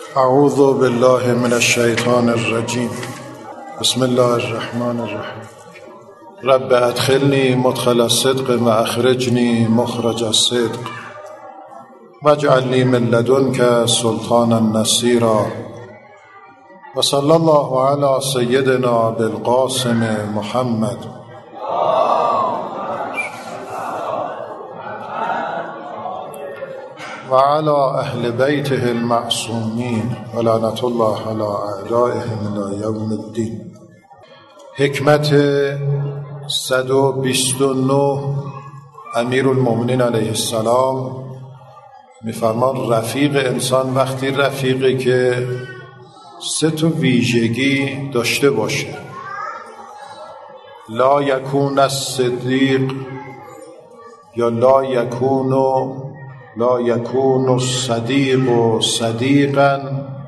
اعوذ بالله من الشیطان الرجیم. بسم الله الرحمن الرحیم. رب ادخلنی مدخل الصدق و اخرجنی مخرج الصدق واجعل لی من لدنک سلطانا نصیرا و صلی الله علی سیدنا بالقاسم محمد و علی اهل بیته المعصومین و لعنت الله علی اعدائهم الی یوم الدین. حکمت 129 امیرالمؤمنین علیه السلام می‌فرمان رفیق انسان وقتی رفیقی که 3 ویژگی داشته باشه: لا یکون الصدیق یا لا یکون الصدیق صدیقا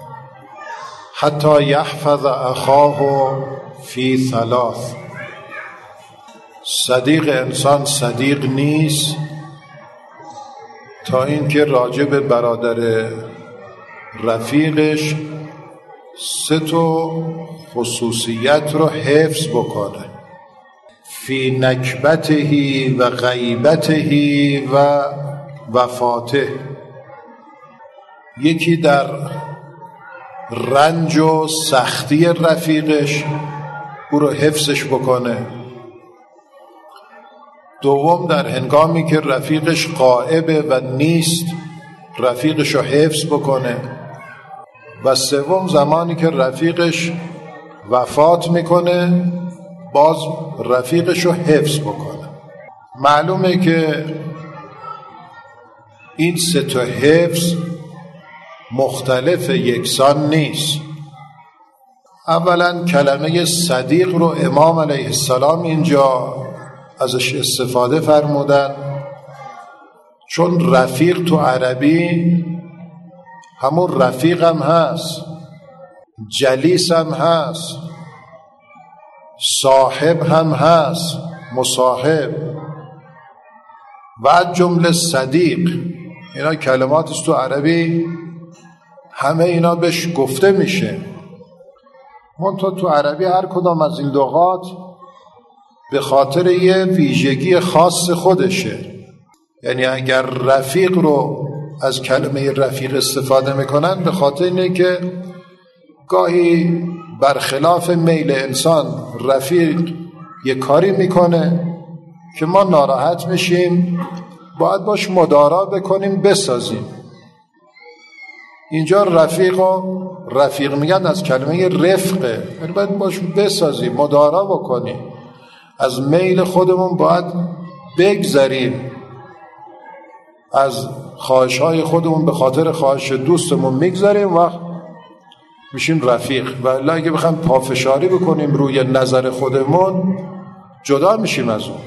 حتی یحفظ اخاه فی 3. صدیق انسان صدیق نیست تا اینکه راجع به برادر رفیقش 3 خصوصیت رو حفظ بکنه: فی نکبته و غیبته و وفاته. یکی در رنج و سختی رفیقش او رو حفظش بکنه. دوم در هنگامی که رفیقش غائبه و نیست رفیقش رو حفظ بکنه. و سوم زمانی که رفیقش وفات میکنه باز رفیقش رو حفظ بکنه. معلومه که این 3 حفظ مختلف یکسان نیست. اولا کلمه صدیق رو امام علیه السلام اینجا ازش استفاده فرمودن چون رفیق تو عربی همون رفیق هم هست، جلیس هم هست، صاحب هم هست، مصاحب و از جمله صدیق. اینا کلمات است تو عربی، همه اینا بهش گفته میشه. منتها تو عربی هر کدام از این لغات به خاطر یه ویژگی خاص خودشه. یعنی اگر رفیق رو از کلمه رفیق استفاده میکنن به خاطر اینه که گاهی برخلاف میل انسان رفیق یه کاری میکنه که ما ناراحت میشیم، باید باش مدارا بکنیم، بسازیم. اینجا رفیق میگن از کلمه رفقه، یعنی باید باش بسازیم، مدارا بکنیم، از میل خودمون باید بگذریم، از خواهش‌های خودمون به خاطر خواهش دوستمون میگذریم، وقت میشیم رفیق. و الا اگه بخوایم پافشاری بکنیم روی نظر خودمون جدا میشیم از اون.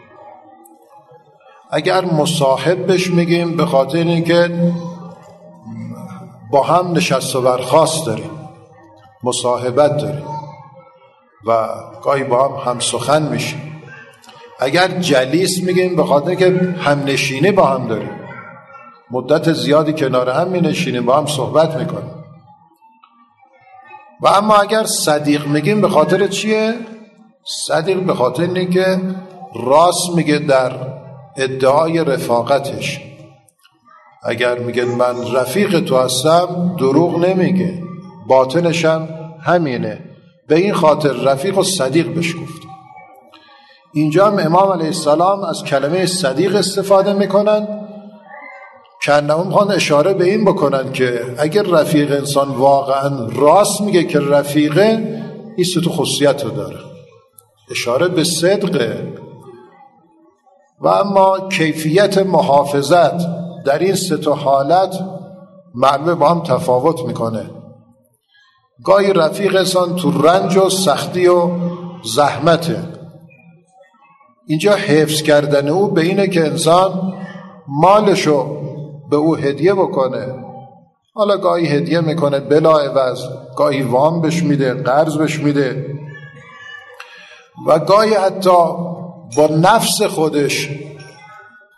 اگر مصاحب بهش میگیم به خاطر اینکه با هم نشست و برخاست داریم، مصاحبت داریم و گاهی با هم سخن میشیم. اگر جلیس میگیم به خاطر اینکه هم نشینی با هم داریم، مدت زیادی کنار هم می نشینیم، با هم صحبت میکنیم. و اما اگر صدیق میگیم به خاطر چیه؟ صدیق به خاطر اینه که راست میگه در ادعای رفاقتش. اگر میگه من رفیق تو هستم دروغ نمیگه، باطنشم همینه. به این خاطر رفیق و صدیق بهش گفت. اینجا هم امام علیه السلام از کلمه صدیق استفاده میکنن که انهم میخوان اشاره به این بکنن که اگر رفیق انسان واقعا راست میگه که رفیقه، این 3 خصوصیت رو داره. اشاره به صدقه. و اما کیفیت محافظت در این 3 حالت معلومه با هم تفاوت میکنه. گاهی رفیق انسان تو رنج و سختی و زحمته. اینجا حفظ کردن او به اینه که انسان مالشو به او هدیه بکنه. حالا گاهی هدیه میکنه بلا عوض، گاهی وام بهش میده، قرض بهش میده و گاهی حتی با نفس خودش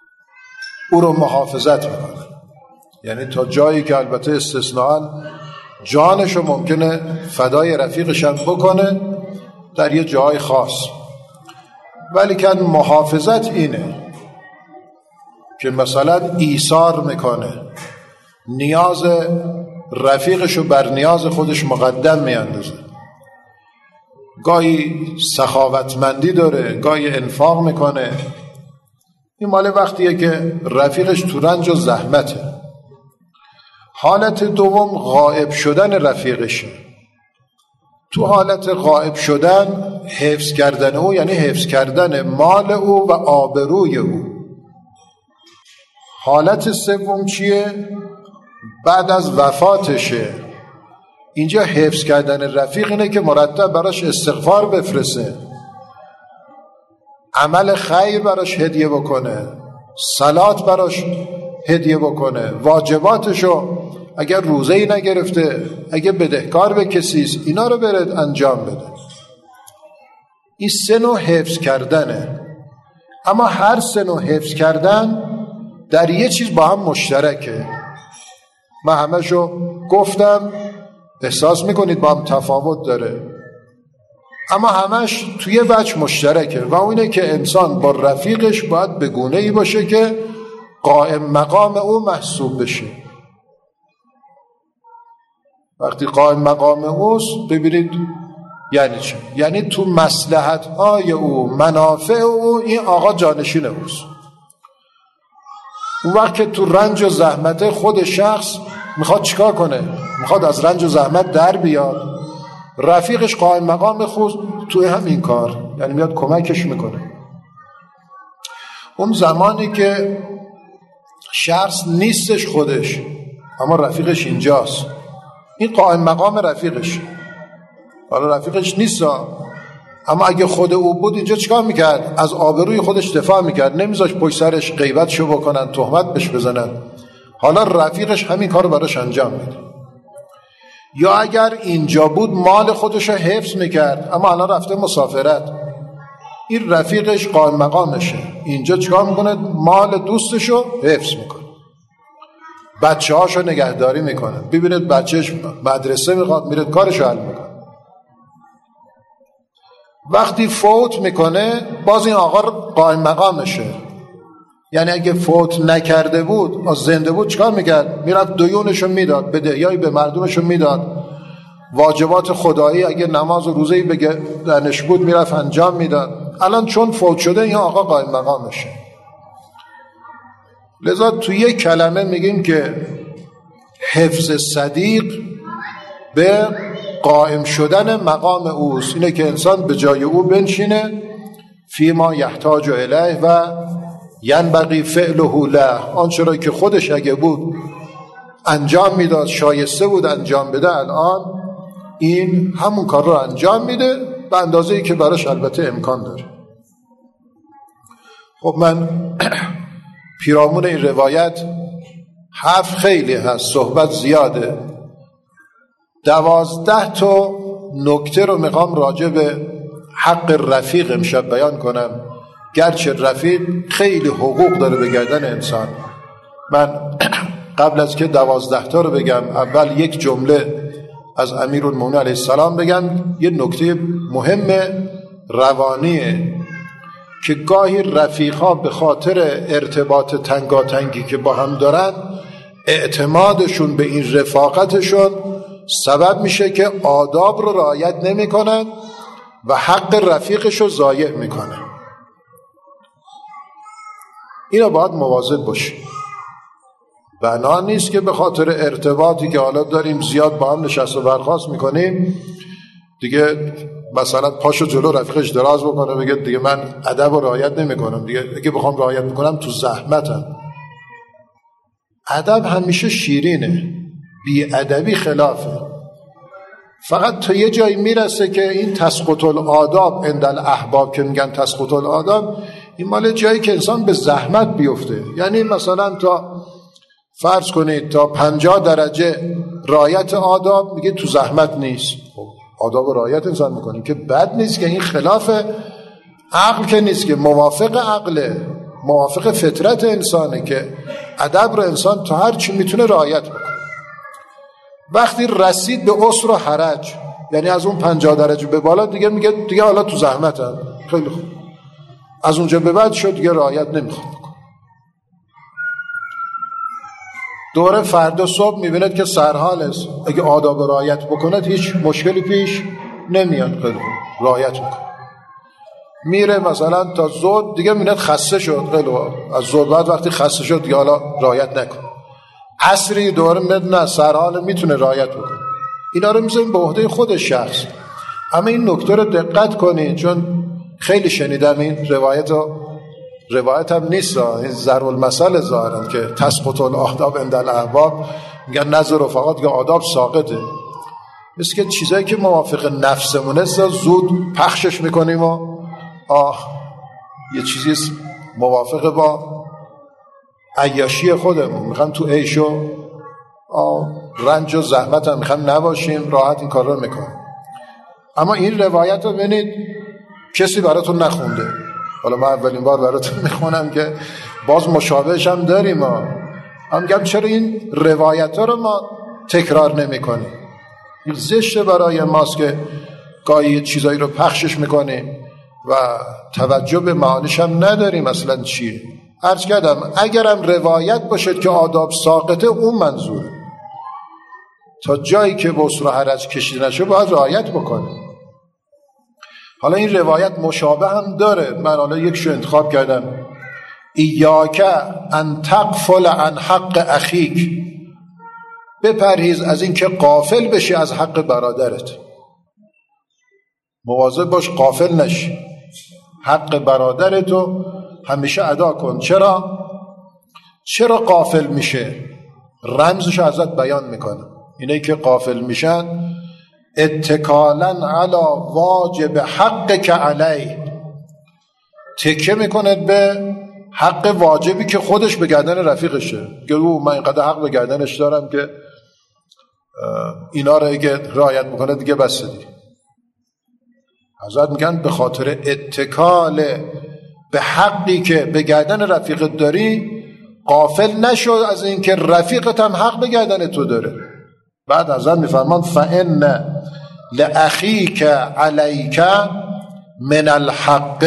او رو محافظت میکنه. یعنی تا جایی که البته استثناءً جانشو ممکنه فدای رفیقشم بکنه در یه جای خاص، ولی که محافظت اینه که مثلا ایثار میکنه، نیاز رفیقشو بر نیاز خودش مقدم میاندازه، گاهی سخاوتمندی داره، گاهی انفاق میکنه. این مال وقتیه که رفیقش تو رنج و زحمته. حالت دوم غائب شدن رفیقشه. تو حالت غائب شدن حفظ کردن او یعنی حفظ کردن مال او و آبروی او. حالت سوم چیه؟ بعد از وفاتشه. اینجا حفظ کردن رفیق اینه که مرتب براش استغفار بفرسته، عمل خیر براش هدیه بکنه، صلات براش هدیه بکنه، واجباتشو اگر روزه‌ای نگرفته، اگه بدهکار به کسیست، اینا رو برد انجام بده. این 3 نوع حفظ کردنه. اما هر 3 نوع حفظ کردن در یه چیز با هم مشترکه. من همشو گفتم، احساس میکنید با هم تفاوت داره، اما همش توی وجه مشترکه و اونه که انسان با رفیقش باید به گونه‌ای باشه که قائم مقام او محسوب بشه. وقتی قائم مقام اوست ببینید یعنی چه؟ یعنی تو مصلحت‌های او، منافع او، این آقا جانشین اوست. اون وقت که تو رنج و زحمت خود شخص میخواد چیکار کنه؟ میخواد از رنج و زحمت در بیاد، رفیقش قائم مقام خود توی همین کار، یعنی میاد کمکش میکنه. اون زمانی که شخص نیستش خودش اما رفیقش اینجاست، این قائم مقام رفیقش. حالا رفیقش نیست اما اگه خود او بود اینجا چیکار میکرد؟ از آبروی خودش دفاع میکرد، نمیذاش پشت سرش غیبتشو بکنن، تهمت بهش بزنن. حالا رفیقش همین کارو براش انجام میده. یا اگر اینجا بود مال خودشو حفظ میکرد اما الان رفته مسافرت، این رفیقش قائم مقامشه، اینجا چیکار میکنه؟ مال دوستشو حفظ میکنه، بچه هاشو نگهداری میکنه. ببینید بچهش مدرسه میخواد میره کارشو حل میکنه. وقتی فوت میکنه باز این آقا قائم مقامشه، یعنی اگه فوت نکرده بود زنده بود چیکار میکرد؟ میرفت دیونشو میداد، بدهیایی به مردمشو میداد، واجبات خدایی اگه نماز و روزه‌ای بدنش بود میرفت انجام میداد. الان چون فوت شده این آقا قائم مقامشه. لذا توی یک کلمه میگیم که حفظ صدیق به قائم شدن مقام اوست، اینه که انسان به جای او بنشینه، فیما یحتاج الیه و ینبغی فعله له، آنچه را که خودش اگه بود انجام میداد، شایسته بود انجام بده، الان این همون کار رو انجام میده به اندازه‌ای که براش البته امکان داره. خب من پیرامون این روایت حرف خیلی هست، صحبت زیاده، 12 تا نکته رو میخوام راجع به حق رفیق امشب بیان کنم. گرچه رفیق خیلی حقوق داره به گردن انسان. من قبل از که 12 تا رو بگم اول یک جمله از امیرالمومنین علیه السلام بگم. یه نکته مهم روانیه که گاهی رفیق‌ها به خاطر ارتباط تنگاتنگی که با هم دارن، اعتمادشون به این رفاقتشون سبب میشه که آداب رو رعایت نمی‌کنن و حق رفیقش رو ضایع میکنن. اینا باید مواظب باشیم. بنا نیست که به خاطر ارتباطی که حالا داریم زیاد با هم نشست و برخاست میکنیم دیگه مثلا پاشو جلو رفیقش دراز بکنه بگه دیگه من ادب رو رعایت نمیکنم، دیگه اگه بخوام رعایت میکنم تو زحمتم. ادب همیشه شیرینه، بی ادبی خلافه. فقط تا یه جایی میرسه که این تسقط الآداب عند الاحباب که میگن تسقط الآداب، این مال جایی که انسان به زحمت بیفته. یعنی مثلا تا فرض کنید تا 50 درجه رعایت آداب میگه تو زحمت نیست. آداب رعایت انسان میکنه که بد نیست، که این خلاف عقل که نیست، که موافق عقله، موافق فطرت انسانه که ادب رو انسان تا هر چی میتونه رعایت بکنه. وقتی رسید به عسر و حرج، یعنی از اون 50 درجه به بالا دیگه میگه دیگه حالا تو زحمتن، خیلی خوب، از اونجا به بعد شد دیگه رعایت نمیخواد بکن. دوره فردا صبح میبیند که سرحال است، اگه آداب رعایت بکند هیچ مشکلی پیش نمیاد، خیلی خوب رعایت میکنه. میره مثلا تا ظهر دیگه میبیند خسته شد، خیلی خوب، از ظهر بعد وقتی خسته شد دیگه حالا رعایت نکن. عصری دوره میبیند نه سرحال میتونه رعایت بکنه. اینا رو میذاریم به عهده خود شخص. اما این نکته رو دقت کنین، چون خیلی شنیدم این روایت هم نیست، این ضرب المثل ظاهرا که تسقط الآداب عند الاحباب، میگن نظر رفقات که آداب ساقطه، مثل که چیزایی که موافق نفسمونه زود پخشش میکنیم و یه چیزی موافق با عیاشی خودمون میخوام تو عیش و رنج و زحمت هم میخوام نباشیم، راحت این کار رو میکنیم. اما این روایت رو ببینید کسی براتون نخونده. حالا من اولین بار براتون میخونم که باز مشابهش هم داریم. هم میگم چرا این روایت ها رو ما تکرار نمی کنیم؟ این زشته برای ماست که گاهی چیزایی رو پخشش میکنیم و توجه به معانیش هم نداریم اصلا چیه. عرض کردم اگرم روایت باشد که آداب ساقطه، اون منظوره. تا جایی که به عسر و حرج کشیده نشه باید رعایت بکنیم. حالا این روایت مشابه هم داره. من حالا یکشو انتخاب کردم: ایاک ان تغفل عن حق اخیک، بپرهیز از این که غافل بشی از حق برادرت. مواظب باش غافل نشی، حق برادرتو همیشه ادا کن. چرا غافل میشه؟ رمزشو ازت بیان میکنه. اینه که غافل میشن اتکالا علی واجب حق که علیه، تکیه میکنه به حق واجبی که خودش به گردن رفیقشه. گرو من اینقدر حق به گردنش دارم که اینا رو اگه رعایت میکنه دیگه بس دیگه. حضرت میگن به خاطر اتکال به حقی که به گردن رفیقت داری غافل نشو از این که رفیقت هم حق به گردن تو داره. بعد حضرت میفرمان فإن لأخیک علیک من الحق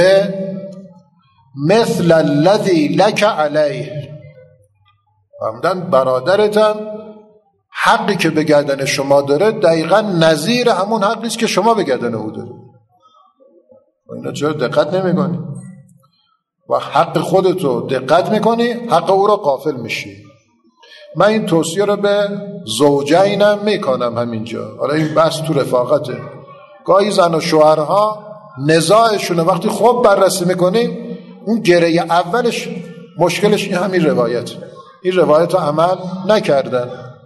مثل الذی لک علیه. فهمدن برادرت هم حقی که به گردن شما داره دقیقا نظیر همون حقی است که شما به گردن او داره. اینا چرا دقت نمی‌کنی؟ و حق خودتو دقت میکنی، حق او رو غافل میشی. من این توصیه رو به زوجینم میکنم همینجا. حالا این بحث تو رفاقته. گاهی زن و شوهرها نزاعشونه وقتی خوب بررسی میکنیم، اون گره اولش مشکلش این همین روایت. این روایت رو عمل نکردن.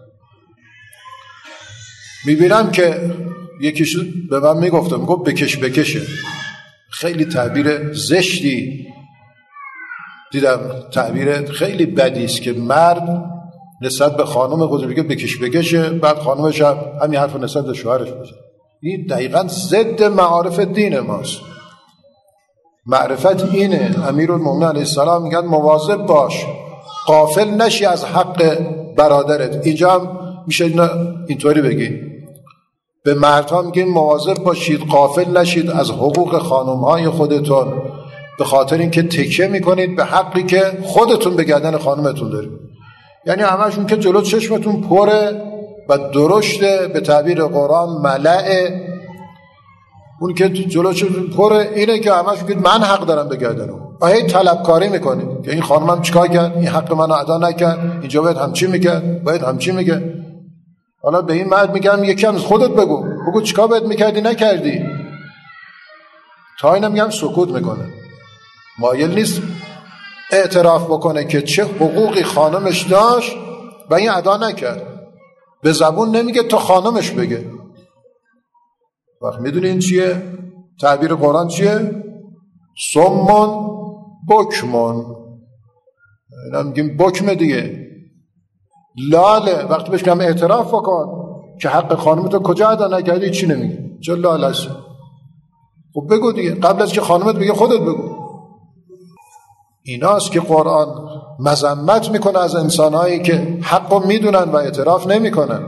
میبینم که یکیش به من میگفت بکشه. خیلی تعبیر زشتی دیدم، تعبیر خیلی بدی است که مرد نسبت به خانم خودش بگه بکشه، بعد خانمش هم همین حرف نسبت به شوهرش بزنه. این دقیقاً ضد معارف دین ماست. معرفت اینه. امیرالمومنین علیه السلام میگن مواظب باش غافل نشی از حق برادرت. اینجا هم میشه اینطوری بگی، به مردها میگیم مواظب باشید غافل نشید از حقوق خانمهای خودتون، به خاطر اینکه تکیه میکنید به حقی که خودتون به گردن خانمتون دارید. یعنی همشون که جلو چشمتون پره و درشته، به تعبیر قرآن ملعه. اون که جلو چشمتون پره اینه که همشون که من حق دارم به گردن اون. هی طلبکاری میکنید که این خانمم چیکار کرد، این حق منو ادا نکرد، اینجا باید همچی میکرد، باید همچی میگه. حالا به این مرد میگم یکی هم خودت بگو چیکار باید میکردی نکردی. تا اینا میگم سکوت میکنه، مایل نیست اعتراف بکنه که چه حقوقی خانمش داشت و این ادا نکرد. به زبون نمیگه تا خانمش بگه. وقت میدونی این چیه؟ تعبیر قرآن چیه؟ صمون بکمون. اینا میگیم بکمه دیگه، لاله. وقتی بهش میگم اعتراف بکن که حق خانمتو کجا ادا نکردی، چی نمیگی؟ چه لاله است؟ خب بگو دیگه، قبل از که خانمت بگه خودت بگو. ایناست که قرآن مذمت میکنه از انسانهایی که حقو میدونن و اعتراف نمیکنن.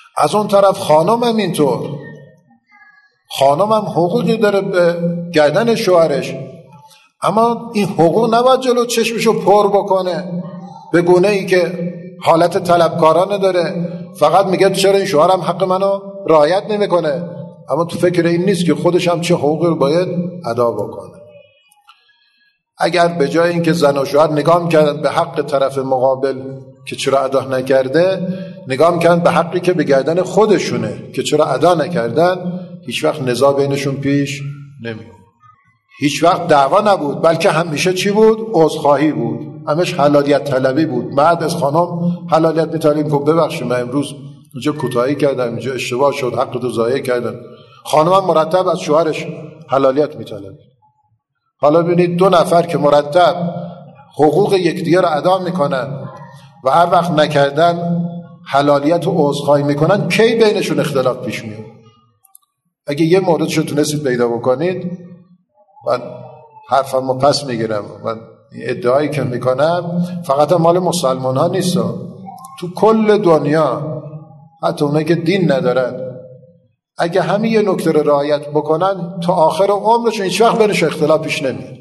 از اون طرف خانم هم اینطور، خانم هم حقوقی داره به گردن شوهرش، اما این حقوق نباید جلو چشمشو پر بکنه به گونه ای که حالت طلبکارانه داره، فقط میگه چرا این شوهرم حق منو رعایت نمیکنه، اما تو فکر این نیست که خودش هم چه حقوقی رو باید ادا بکنه. اگر به جای اینکه زن و شوهر نگاه میکردن به حق طرف مقابل که چرا ادا نکرده، نگاه میکردن به حقی که به گردن خودشونه که چرا ادا نکردن، هیچ وقت نزاع بینشون پیش نمیاد، هیچ وقت دعوا نبود، بلکه همیشه چی بود؟ عذرخواهی بود، همش حلالیت طلبی بود. مرد از خانم حلالیت می‌طلبید، گفت ببخشید من امروز اینجا کوتاهی کردم، اینجا اشتباه شد، حقتو ضایع کردم. خانم هم مرتب از شوهرش حلالیت می‌طلبید. حالا ببینید دو نفر که مرتب حقوق یکدیگر رو ادا میکنن و هر وقت نکردن حلالیت و عذرخواهی میکنن، کی بینشون اختلاف پیش میاد؟ اگه یه موردشو تونستید پیدا بکنید، من حرفمو پس میگیرم، من ادعایی که میکنم فقط مال مسلمان ها نیست، تو کل دنیا حتی اونایی که دین ندارن اگه همین یه نکته رو رعایت بکنن تا آخر عمرشون هیچ وقت بینش اختلاف پیش نمیاد.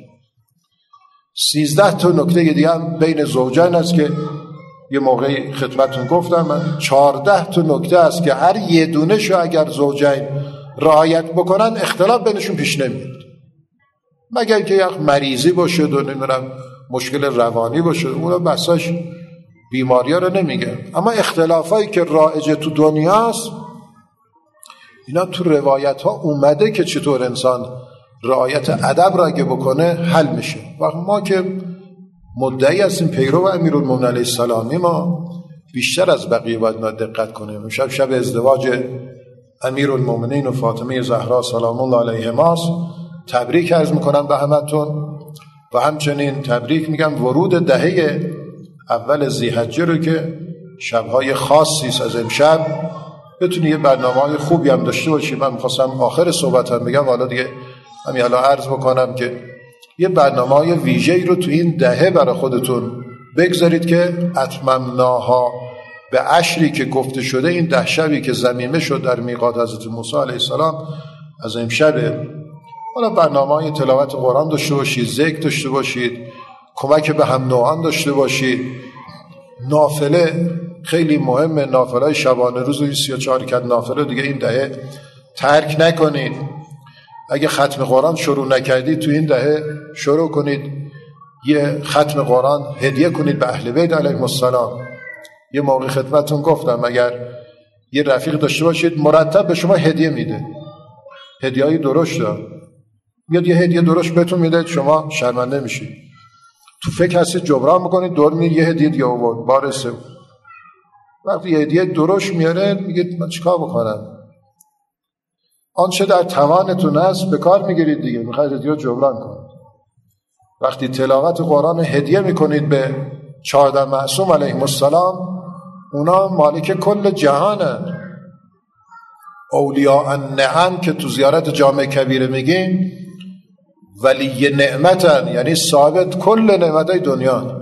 13 تا نکته دیگه هم بین زوجین است که یه موقعی خدمتتون گفتم، من 14 تا نکته است که هر یه دونه‌شو اگر زوجین رعایت بکنن اختلاف بینشون پیش نمیاد، مگر اینکه یک مریضی باشه و نمیدونم مشکل روانی باشه، اون بحثاش بیماری‌ها رو نمیگه، اما اختلافایی که رایج تو دنیاست اینا تو روایت ها اومده که چطور انسان رعایت ادب را اگه بکنه حل میشه. و ما که مدعی هستیم پیرو امیرالمومنین علیه السلامی، ما بیشتر از بقیه باید ما دقت کنیم. شب ازدواج امیرالمومنین و فاطمه زهرا سلام الله علیهما، تبریک عرض میکنم به همتون و همچنین تبریک میگم ورود دهه اول ذی‌حجه رو که شبهای خاصی است از امشب بتونی یه برنامه‌های خوبی هم داشته باشی. من می‌خواستم آخر صحبتم بگم، حالا دیگه همین الان عرض بکنم که یه برنامه‌های ویژه‌ای رو تو این دهه برای خودتون بگذارید که اتممناها به عشری که گفته شده، این 10 شبی که ضمیمه شد در میقات حضرت موسی علیه السلام از امشب. حالا برنامه‌های تلاوت قرآن داشته باشید، ذکر داشته باشید، کمک به هم نوعان داشته باشید، نافله خیلی مهمه، نافله‌های شبانه روز و 34 رکعت نافله دیگه این دهه ترک نکنید. اگه ختم قرآن شروع نکردید تو این دهه شروع کنید، یه ختم قرآن هدیه کنید به اهل بیت علیهم السلام. یه موقع خدمتتون گفتم اگر یه رفیق داشته باشید مرتب به شما هدیه میده، هدیه‌ای درشت داره، میاد یه هدیه درشت بهتون میده، شما شرمنده میشید، تو فکر هستید جبران میکنید، دور میاد یه هدیه دیگه آورد، بار سوم. وقتی یه هدیه درشت میاره میگید من چیکار بکنم؟ آنچه در توانتون است به کار میگیرید دیگه، میخواید هدیه رو جبران کنید. وقتی تلاوت قرآن هدیه میکنید به 14 معصوم علیهم السلام، اونا مالک کل جهانن، اولیاء النعم که تو زیارت جامع کبیره میگیم ولی نعمتن، یعنی صاحب کل نعمتای دنیا.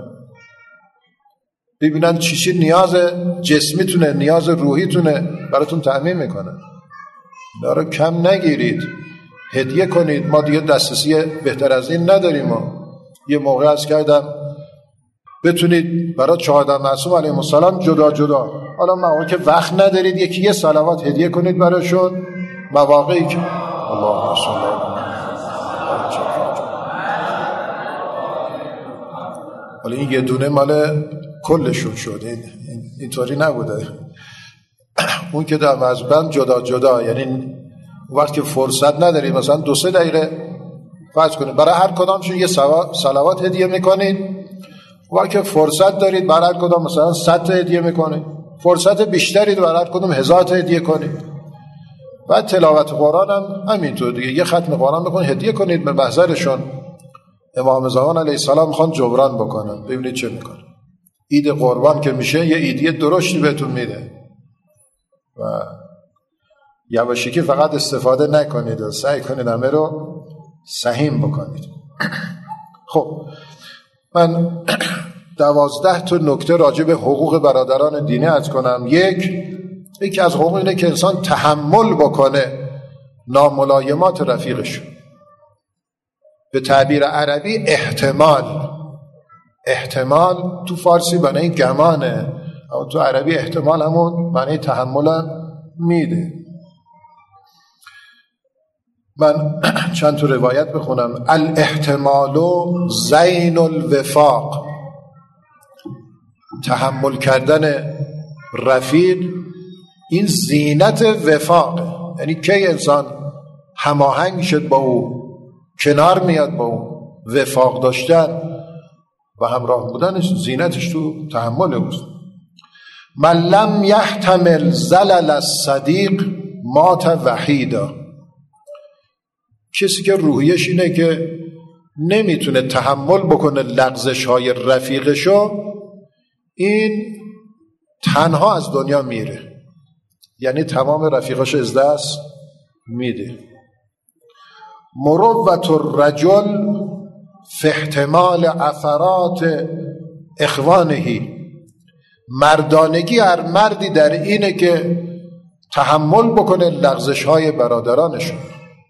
ببینن چی نیاز جسمیتونه، نیاز روحیتونه براتون تأمین میکنه. اینا رو کم نگیرید، هدیه کنید. ما دیگه دسترسی بهتر از این نداریم. یه موقع عرض کردم بتونید برای 14 معصوم علیهم السلام جدا جدا، حالا مواقعی که وقت ندارید یکی یه صلوات هدیه کنید براشون، مواقعی که اللهم صل علی حالا این یه دونه مال کلشون شد، اینطوری نبوده. اون که در مذبن جدا جدا، یعنی وقتی که فرصت ندارید مثلا 2-3 دقیقه فرض کنید برای هر کدامشون یه صلوات هدیه میکنید، وقتی که فرصت دارید برای هر کدام مثلا 100 تا هدیه میکنید، فرصت بیشتری برای هر کدام 1000 تا هدیه کنید. بعد تلاوت قرآن هم همینطور دیگه، یه ختم قرآن بکنید هدیه کنید به محضرشون. امام زمان علیه السلام میخوان جبران بکنن، ببینید چه میکنه. عید قربان که میشه یه ایدیه درشتی بهتون میده و یواشکی فقط استفاده نکنید و سعی کنید همه رو سهیم بکنید. خب من 12 تا نکته راجع به حقوق برادران دینی عرض کنم. 1، یکی از حقوق اینه که انسان تحمل بکنه ناملایمات رفیقش. به تعبیر عربی احتمال تو فارسی معنی گمانه، اما تو عربی احتمال همون معنی تحمل میده. من چند تا روایت بخونم. الاحتمال زین الوفاق، تحمل کردن رفیق این زینت وفاقه. یعنی کی انسان هماهنگ شد با او، کنار میاد با او، وفاق داشتن و همراه بودنش زینتش تو تحمل اوست. من لم یحتمل زلل الصدیق مات وحیدا، کسی که روحیش اینه که نمیتونه تحمل بکنه لغزش های رفیقشو، این تنها از دنیا میره، یعنی تمام رفیقاش از دست میده. مروت الرجل فی احتمال اثرات اخوانهی، مردانگی هر مردی در اینه که تحمل بکنه لغزش های برادرانشون.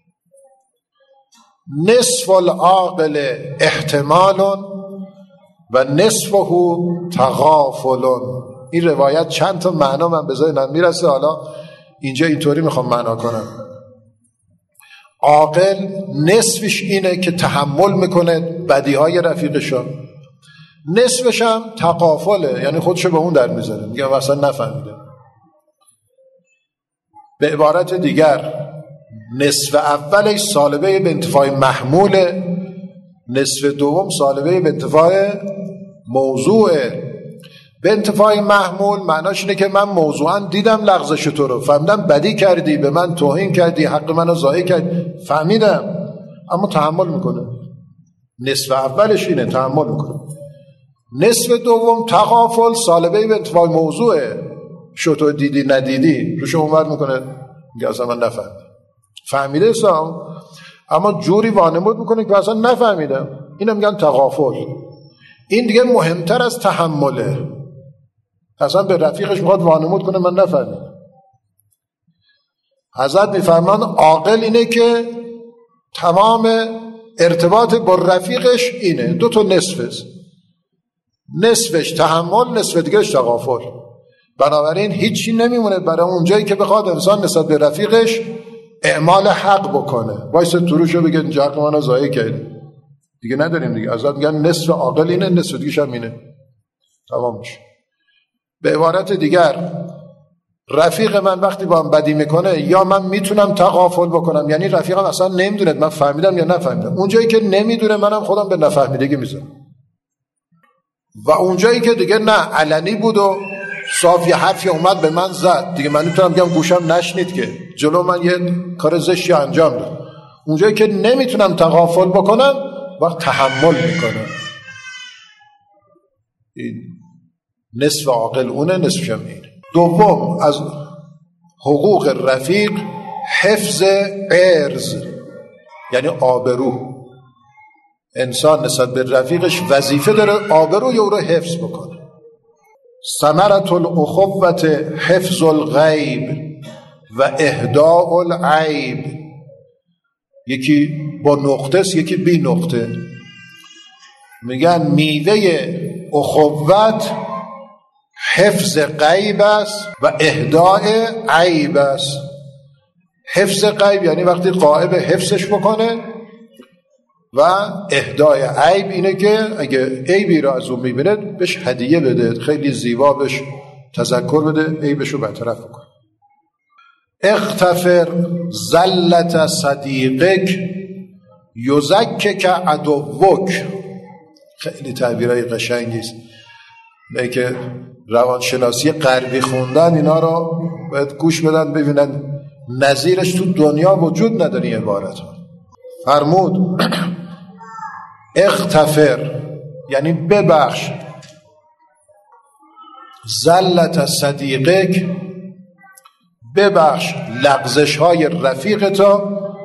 نصف العاقل احتمال و نصفه تغافل. این روایت چند تا معنا من به ذهنم میرسه، حالا اینجا اینطوری میخوام معنا کنم. عاقل نصفش اینه که تحمل میکنه بدیهای رفیقشو، نصفش هم تغافله، یعنی خودشو به اون در میذاره، میگه اصلا نفهمیده. به عبارت دیگر نصف اولش سالبه به انتفاع محموله، نصف دوم سالبه به انتفاع موضوعه. به انتفاع محمول معناش اینه که من موضوعاً دیدم لغزش تو رو، فهمیدم بدی کردی، به من توهین کردی، حق منو ضایع کردی، فهمیدم، اما تحمل میکنه. نصف اولش اینه، تحمل میکنه. نصف دوم تغافل، سالبه به انتفاع موضوعه، شو تو دیدی ندیدی، روش اونور میکنه، میگه اصلا من نفهمیدم. فهمیده سام، اما جوری وانمود میکنه که اصلا نفهمیدم. اینو میگن تغافل. این دیگه مهمتر از تحمله، اصلا به رفیقش میخواد وانمود کنه من نفهمیدم. حضرت میفرمان عاقل اینه که تمام ارتباط با رفیقش اینه، دو تا نصفش تحمل، نصف دیگهش تغافل. بنابراین هیچی نمیمونه برای اونجایی که بخواد انسان نسبت به رفیقش اعمال حق بکنه، وایسه تو روشو بگه اینجا حق منو ضایع کردی، دیگه نداریم دیگه. حضرت میگن نصف عاقل اینه، نصف دیگه‌ش هم اینه، تمام میشه. به عبارت دیگر رفیق من وقتی با هم بدی میکنه، یا من میتونم تغافل بکنم، یعنی رفیقم اصلا نمیدونه من فهمیدم یا نفهمیدم. اونجایی که نمیدونه منم خودم به نفهمیدگی میذارم، و اونجایی که دیگه نه علنی بود و صاف یه حرفی اومد به من زد، دیگه من نمیتونم بگم گوشم نشنید که جلو من یه کار زشتی انجام داد. اونجایی که نمیتونم تغافل بکنم وقت تحمل میکنم. این نصف عاقل اونه، نصفشم اینه. دوم از حقوق رفیق حفظ عرض، یعنی آبرو. انسان نسبت به رفیقش وظیفه داره آبروی او رو حفظ بکنه. ثمرة الاخوة حفظ الغیب و اهداء العیب. یکی با نقطه است، یکی بی نقطه. میگن میوه اخوت حفظ غیب است و اهداء عیب است. حفظ غیب یعنی وقتی غائب حفظش بکنه، و اهدای عیب اینه که اگه عیبی را از اون میبینه بهش هدیه بده، خیلی زیبا بهش تذکر بده، عیبش رو برطرف بکنه. اغتفر زلت صدیقک یزکک عدوک. خیلی تعبیرای قشنگی است. نه که روانشناسی غربی خوندن اینا رو باید گوش بدن ببینن، نظیرش تو دنیا وجود نداره. عبارت فرمود اغتفر یعنی ببخش، زلت صدیقک ببخش لغزش های رفیق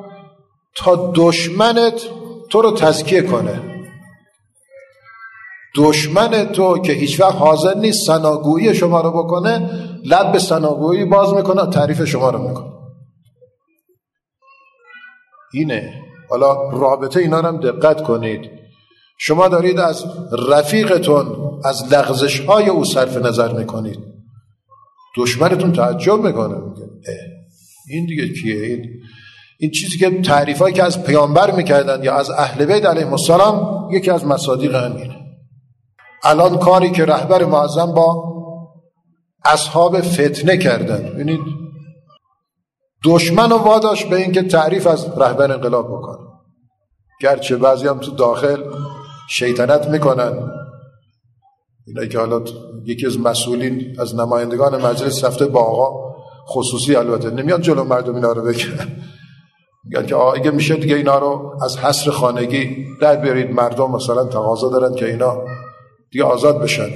تا دشمنت تو رو تزکیه کنه. دشمن تو که هیچ وقت حاضر نیست ثناگویی شما رو بکنه، لب به ثناگویی باز میکنه، تعریف شما رو میکنه. اینه. حالا رابطه اینا رو هم دقت کنید. شما دارید از رفیقتون، از لغزش‌های او صرف نظر میکنید، دشمنتون تعجب میکنه، میگه این دیگه کیه؟ این چیزی که تعریفایی که از پیامبر میکردن یا از اهل بیت علیهم السلام یکی از مصادیق همینه. الان کاری که رهبر معظم با اصحاب فتنه کردن، ببینید دشمن رو واداشت به این که تعریف از رهبر انقلاب بکنه، گرچه بعضی هم تو داخل شیطنت میکنن. اینایی که حالا یکی از مسئولین از نمایندگان مجلس رفته با آقا خصوصی، البته نمیاد جلو مردم اینا رو بگن، میگن که اگه میشه دیگه اینا رو از حصر خانگی در بیارید، مردم مثلا تقاضا دارن که اینا دیگه آزاد بشن.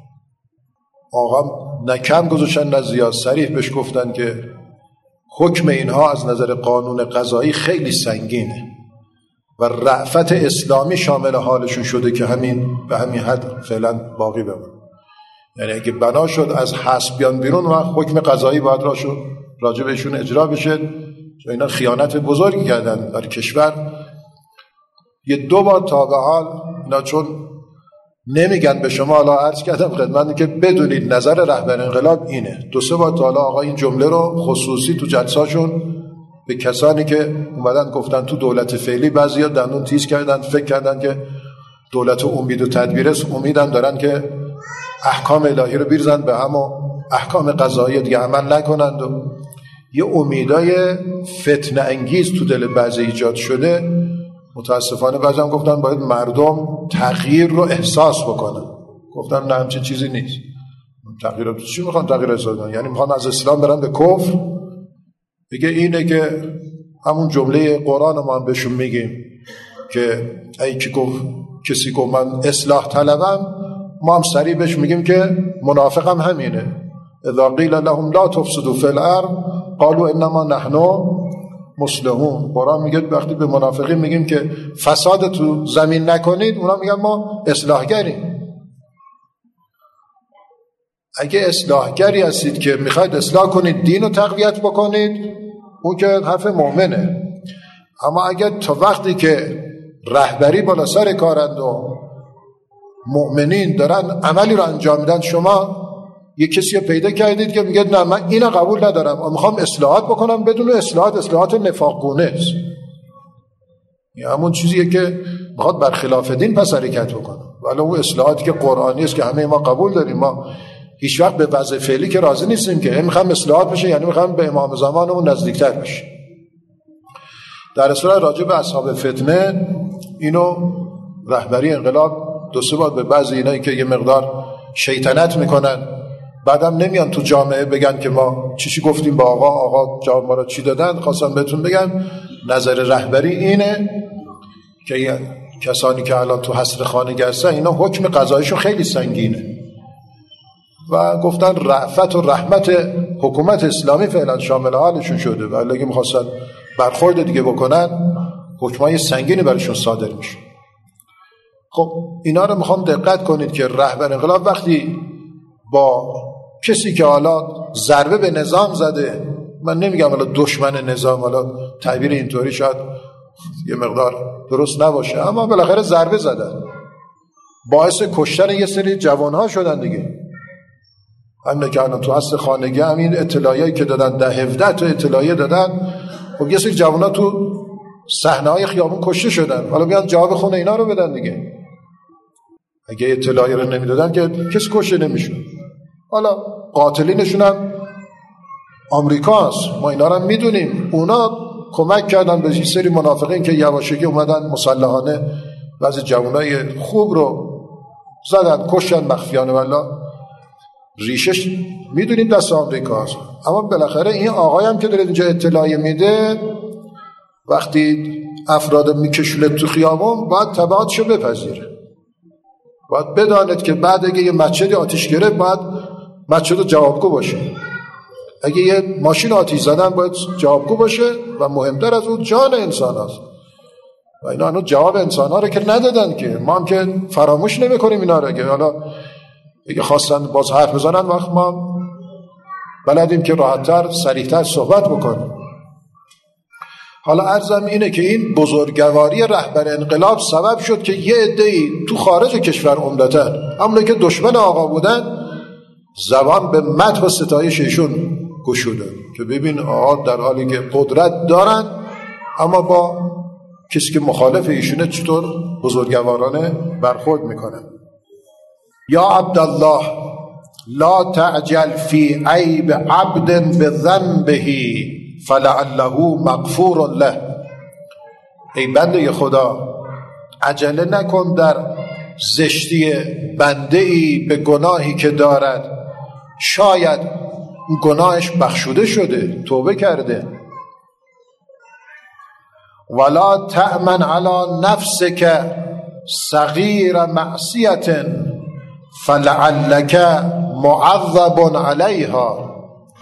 آقا نه کم گذاشتن نه زیاد، صریح بهش گفتن که حکم اینها از نظر قانون قضایی خیلی سنگینه و رأفت اسلامی شامل حالشون شده که به همین حد فعلا باقی بمونه. یعنی اگه بنا شد از حبس بیان بیرون و حکم قضایی باید راجع بهشون اجرا بشه. اینا خیانت بزرگی کردن برای کشور. یه 2 بار تا به حال اینا چون نمیگن به شما، حالا عرض کردم خدمتتون که بدونید نظر رهبر انقلاب اینه. 2-3 بار تا حالا آقا این جمله رو خصوصی تو جلساشون به کسانی که اومدن گفتن تو دولت فعلی، بعضیا دندون تیز کردن، فکر کردن که دولت امید و تدبیر است، امیدم دارن که احکام الهی رو بیرزن به هم و احکام قضایی دیگه عمل نکنند و یه امیدای فتنه انگیز تو دل بعضی ایجاد شده. متاسفانه بعضی هم گفتن باید مردم تغییر رو احساس بکنن. گفتن نه، همچین چیزی نیست. تغییر رو چی میخوان تغییر احساس کنن؟ یعنی میخوان از اسلام برن به کفر؟ دیگه اینه که همون جمله قرآن ما هم بهشون میگیم که ای که کسی گفت من اصلاح طلبم، ما هم سریع بهش میگیم که منافقم همینه. اذا قیل لهم لا تفسدوا فی الارض قالوا انما نحن مصلحون. قرآن میگه وقتی به منافقین میگیم که فساد تو زمین نکنید، اونا میگن ما اصلاحگریم. اگه اصلاحگری هستید که میخواید اصلاح کنید، دین رو تقویت بکنید، اون که حرف مؤمنه. اما اگه تا وقتی که رهبری بالا سر کارند و مؤمنین دارن عملی رو انجام میدن، شما یک کسی رو پیدا کردید که میگه نه من اینو قبول ندارم و میخوام اصلاحات بکنم، بدون اصلاحات نفاقگونه است. این همون چیزیه که میخواد برخلاف دین پس حرکت بکنه. ولی اون اصلاحاتی که قرآنی است که همه ما قبول داریم، ما هیچ وقت به وضع فعلی که راضی نیستیم که میخوام اصلاحات بشه، یعنی میخوام به امام زمانمون نزدیکتر بشه. در اصل راجع به اصحاب فتنه، اینو رهبری انقلاب 2-3 بار به بعضی اینایی که یه مقدار شیطنت میکنن، بعدم نمیان تو جامعه بگن که ما چی گفتیم با آقا جواب ما رو چی دادن، خواستم بهتون بگم نظر رهبری اینه که کسانی که الان تو حصر خانگی هستن، اینا حکم قضاییشون خیلی سنگینه و گفتن رأفت و رحمت حکومت اسلامی فعلا شامل حالشون شده و اگه میخواستن برخورد دیگه بکنن، حکمای سنگینی براشون صادر میشه. خب اینا رو میخوام دقت کنید که رهبر انقلاب وقتی با کسی که حالا ضربه به نظام زده، من نمیگم حالا دشمن نظام، حالا تعبیر اینطوری شاید یه مقدار درست نباشه، اما بالاخره ضربه زدن، باعث کشتن یه سری جوانها شدن دیگه. همین که الان تو اصل خانگی همین اطلاعیه‌ای که دادن 10-17 تا اطلاعیه دادن، خب یه سری جوانها تو صحنه‌های خیابون کشته شدن، حالا بیان جواب خون اینا رو بدن دیگه. اگه اطلاعیه رو نمیدادن که کسی کشته نمیشد. حالا قاتلینشون هم آمریکاست، ما اینا رو میدونیم. اونا کمک کردن به یه سری منافقین که یواشکی اومدن مسلحانه بعضی جوانای خوب رو زدن، کشتن مخفیانه. والا ریشش میدونیم دست آمریکاست. اما بالاخره این آقای هم که داره اینجا اطلاعیه میده، وقتی افراد میکشونه تو خیابون، باید تبعاتشو بپذیره. باید بداند که بعد اگه یه مسجد آتیش گرفت، باید مسجد جوابگو باشه. اگه یه ماشین آتیش زدن، باید جوابگو باشه و مهمتر از اون جان انسان هست. و اینا هنوز جواب انسان ها رو که ندادن که ما هم که فراموش نمی کنیم اینا رو که حالا اگه خواستن باز حرف بزنن وقت ما بلدیم که راحت‌تر سریع‌تر صحبت بکنیم. حالا عرضم اینه که این بزرگواری رهبر انقلاب سبب شد که یه عده‌ای تو خارج کشور عمدتاً همونایی که دشمن آقا بودن زبان به مدح و ستایش ایشون گشودن که ببین آقا در حالی که قدرت دارن اما با کسی که مخالف ایشونه چطور بزرگوارانه برخورد میکنن. یا عبدالله لا تعجل فی عیب عبد بذنبه فلعله مغفور له. ای بنده خدا عجله نکن در زشتی بنده ای به گناهی که دارد، شاید گناهش بخشوده شده، توبه کرده. ولا تأمن علی نفسک صغیر معصیة فلعلک معذب علیها.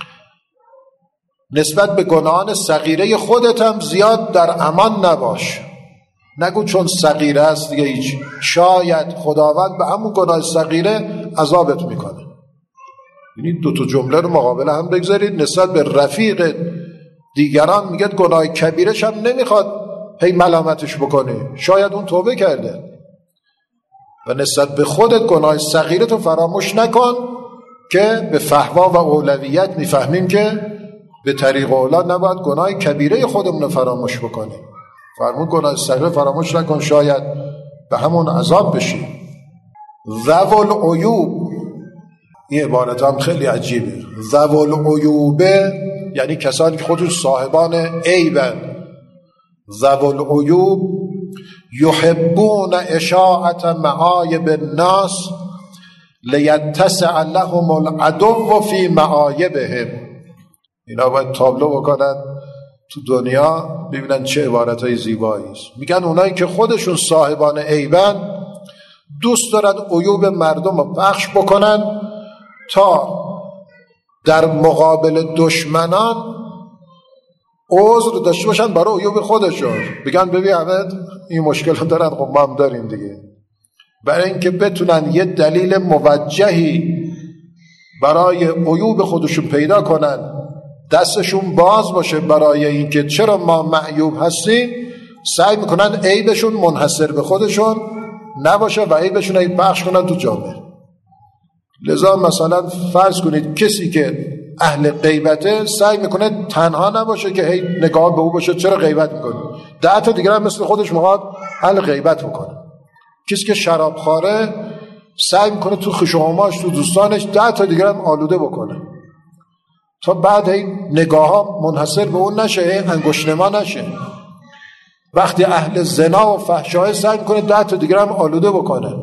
نسبت به گناهان صغیره خودت هم زیاد در امان نباش. نگو چون صغیره است دیگه هیچ، شاید خداوند به همون گناه صغیره عذابت میکنه. یعنی دو تا جمله رو مقابل هم بگذارید. نسبت به رفیق دیگران میگه گناه کبیرش هم نمیخواد هی ملامتش بکنی، شاید اون توبه کرده. و نسبت به خودت گناه صغیرتو فراموش نکن که به فحوا و اولویت میفهمیم که به طریق اولا نباید گناه کبیره خودمون فراموش بکنیم. فرمود گناه صغیر فراموش نکن، شاید به همون عذاب بشی. ذوال عیوب، این عبارت هم خیلی عجیبه. ذوال عیوب یعنی کسانی که خودشون صاحبان عیبن. ذوال عیوب یحبون اشاعت معایب الناس لیتسع لهم العدو فی معایبهم. اینا باید تابلو بکنن تو دنیا ببینن چه عبارتهای زیبایی است. میگن اونایی که خودشون صاحبان عیبن دوست دارن عیوب مردم رو پخش بکنن تا در مقابل دشمنان عذر داشته باشن برای عیوب خودشون. بگن ببین احمد این مشکل هم دارن، خب ما هم داریم دیگه. برای اینکه بتونن یه دلیل موجهی برای عیوب خودشون پیدا کنن، دستشون باز باشه برای اینکه چرا ما معیوب هستیم، سعی میکنن عیبشون منحصر به خودشون نباشه و عیبشون رو پخش کنن تو جامعه. لذا مثلا فرض کنید کسی که اهل غیبته سعی میکنه تنها نباشه که هی نگاه به او باشه چرا غیبت میکنه، 10 تا دیگر هم مثل خودش میخواد اهل غیبت بکنه. کسی که شرابخواره سعی میکنه تو خشوماش تو دوستانش 10 تا دیگر هم آلوده بکنه تا بعد هی نگاه ها منحصر به اون نشه، انگشت‌نما نشه. وقتی اهل زنا و فحشای سعی میکنه 10 تا دیگر هم آلوده بکنه.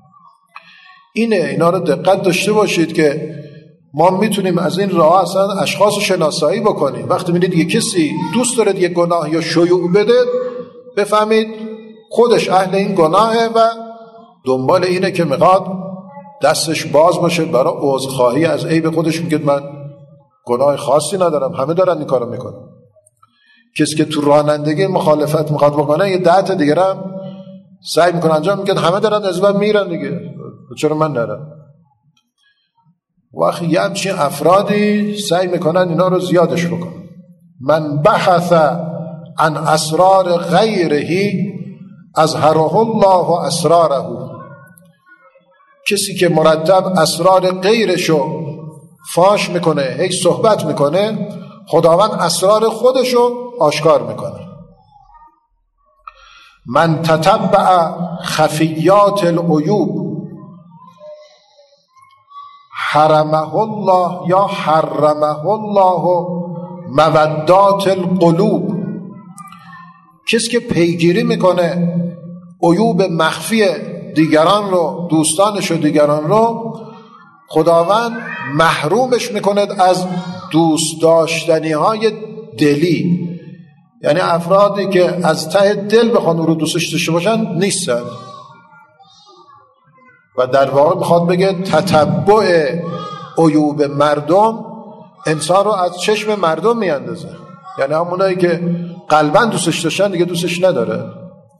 اینا رو دقت داشته باشید که ما میتونیم از این راه اصلا اشخاص شناسایی بکنیم. وقتی میدید یه کسی دوست داره یه گناه یا شیوع بده، بفهمید خودش اهل این گناهه و دنبال اینه که میخواد دستش باز باشه برای عذرخواهی از عیب خودش. میگه من گناه خاصی ندارم، همه دارن این کارو میکنن. کسی که تو رانندگی مخالفت میخواد بکنه، یه 10 تا دیگه هم سعی میکنه انجام میگه همه دارن از من میرن دیگه، چرا من نرم؟ وقتی یه همچین افرادی سعی میکنن اینا رو زیادش بکنن. من بحث عن اسرار غیره اظهره الله اسراره. کسی که مرتب اسرار غیرشو فاش میکنه، هیچ صحبت میکنه، خداوند اسرار خودشو آشکار میکنه. من تتبع خفیات العیوب حرمه الله یا حرمه الله مودات القلوب. کسی که پیگیری میکنه عیوب مخفی دیگران رو، دوستانش و دیگران رو، خداوند محرومش میکنه از دوست داشتنی های دلی. یعنی افرادی که از ته دل بخوان او رو دوستش داشته باشن نیستن. و در واقع میخواد بگه تتبع عیوب مردم انسان رو از چشم مردم میاندازه. یعنی همونایی که قلبا دوستش داشتن دیگه دوستش نداره.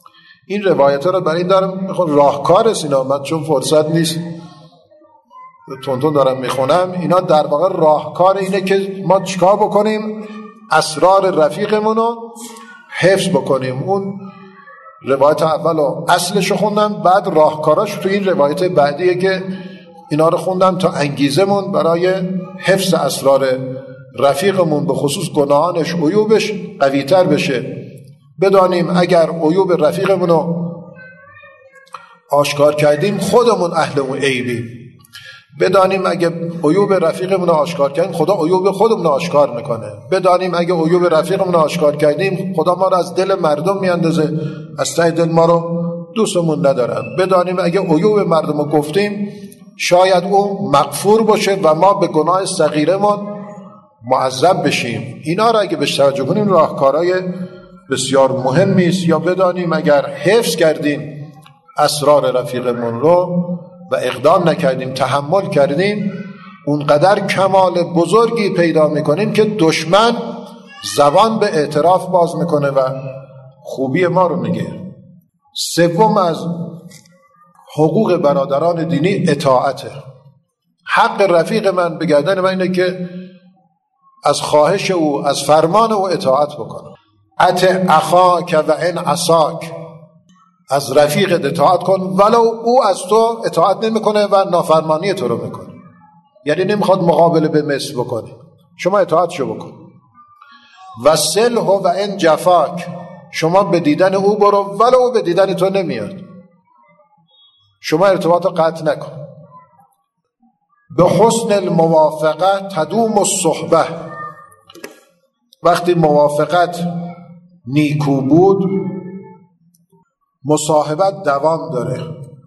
این روایت ها رو برای این دارم راهکار اینا، من چون فرصت نیست تونتون دارم میخونم، اینا در واقع راهکار اینه که ما چیکار بکنیم اسرار رفیقمون رو حفظ بکنیم. اون روایت اول و اصلش رو خوندم، بعد راهکاراش تو این روایت بعدیه که اینا رو خوندم تا انگیزمون برای حفظ اسرار رفیقمون به خصوص گناهانش، عیوبش قوی‌تر بشه. بدانیم اگر عیوب رفیقمون رو آشکار کردیم خودمون اهل اون عیبیم. بدانیم اگه عیوب رفیقمون رو آشکار کردیم خدا عیوب خودمون رو آشکار میکنه. بدانیم اگه عیوب رفیقمون رو آشکار کردیم خدا ما رو از دل مردم میاندازه، از ته دل ما رو دوستمون ندارن. بدانیم اگه عیوب مردم رو گفتیم شاید اون مغفور باشه و ما به گناه صغیرمون معذب بشیم. اینا رو اگه بهش توجه کنیم راهکارهای بسیار مهمی است. یا بدانیم اگر حفظ کردیم اسرار رفیقمون رو و اقدام نکردیم، تحمل کردیم، اونقدر کمال بزرگی پیدا میکنیم که دشمن زبان به اعتراف باز میکنه و خوبی ما رو میگه. سوم از حقوق برادران دینی اطاعته. حق رفیق من به گردن من اینه که از خواهش او، از فرمان او اطاعت بکنم. اطع اخاک و ان عصاک، از رفیقت اطاعت کن ولو او از تو اطاعت نمیکنه و نافرمانی تو رو میکنه. یعنی نمیخواد مقابله به مثل بکنی، شما اطاعتشو بکن. و صله و ان جفاک، شما به دیدن او برو ولو او به دیدن تو نمیاد، شما ارتباط قطع نکن. به حسن الموافقه تدوم الصحبه، وقتی موافقت نیکو بود مصاحبت دوام داره.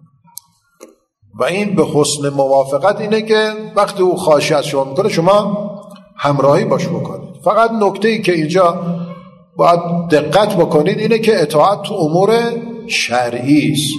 و این به حسن موافقت اینه که وقتی او خواهشی از شما میکنه شما همراهی باش بکنید. فقط نکته‌ای که اینجا باید دقت بکنید اینه که اطاعت تو امور شرعی است،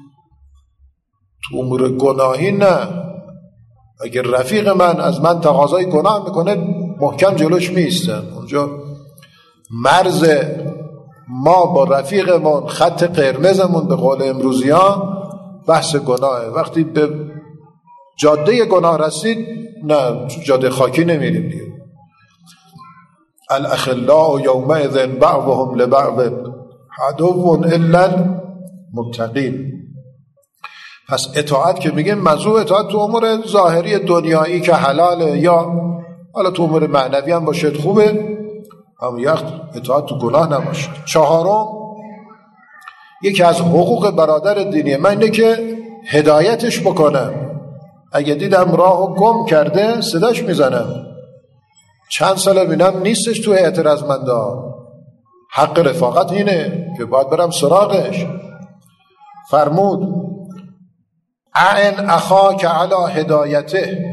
تو امور گناهی نه. اگر رفیق من از من تقاضای گناه میکنه محکم جلوش میستم. اونجا مرز ما با رفیقمون، خط قرمزمون به قول امروزیان بحث گناهه. وقتی به جاده گناه رسید نه، جاده خاکی نمیریم دیگه. الاخلاء یومئذ بعضهم لبعض عدو الا المتقین. پس اطاعت که میگه موضوع اطاعت تو امور ظاهری دنیایی که حلاله، یا حالا تو امور معنوی هم باشد خوبه، هم یخت اطاعت تو گناه نباشه. چهارم، یکی از حقوق برادر دینی من اینه که هدایتش بکنم. اگه دیدم راهو گم کرده صداش میزنم. چند سال بینم نیستش تو هیئت رزمنده، حق رفاقت اینه که باید برم سراغش. فرمود اعن اخاک علی هدایته،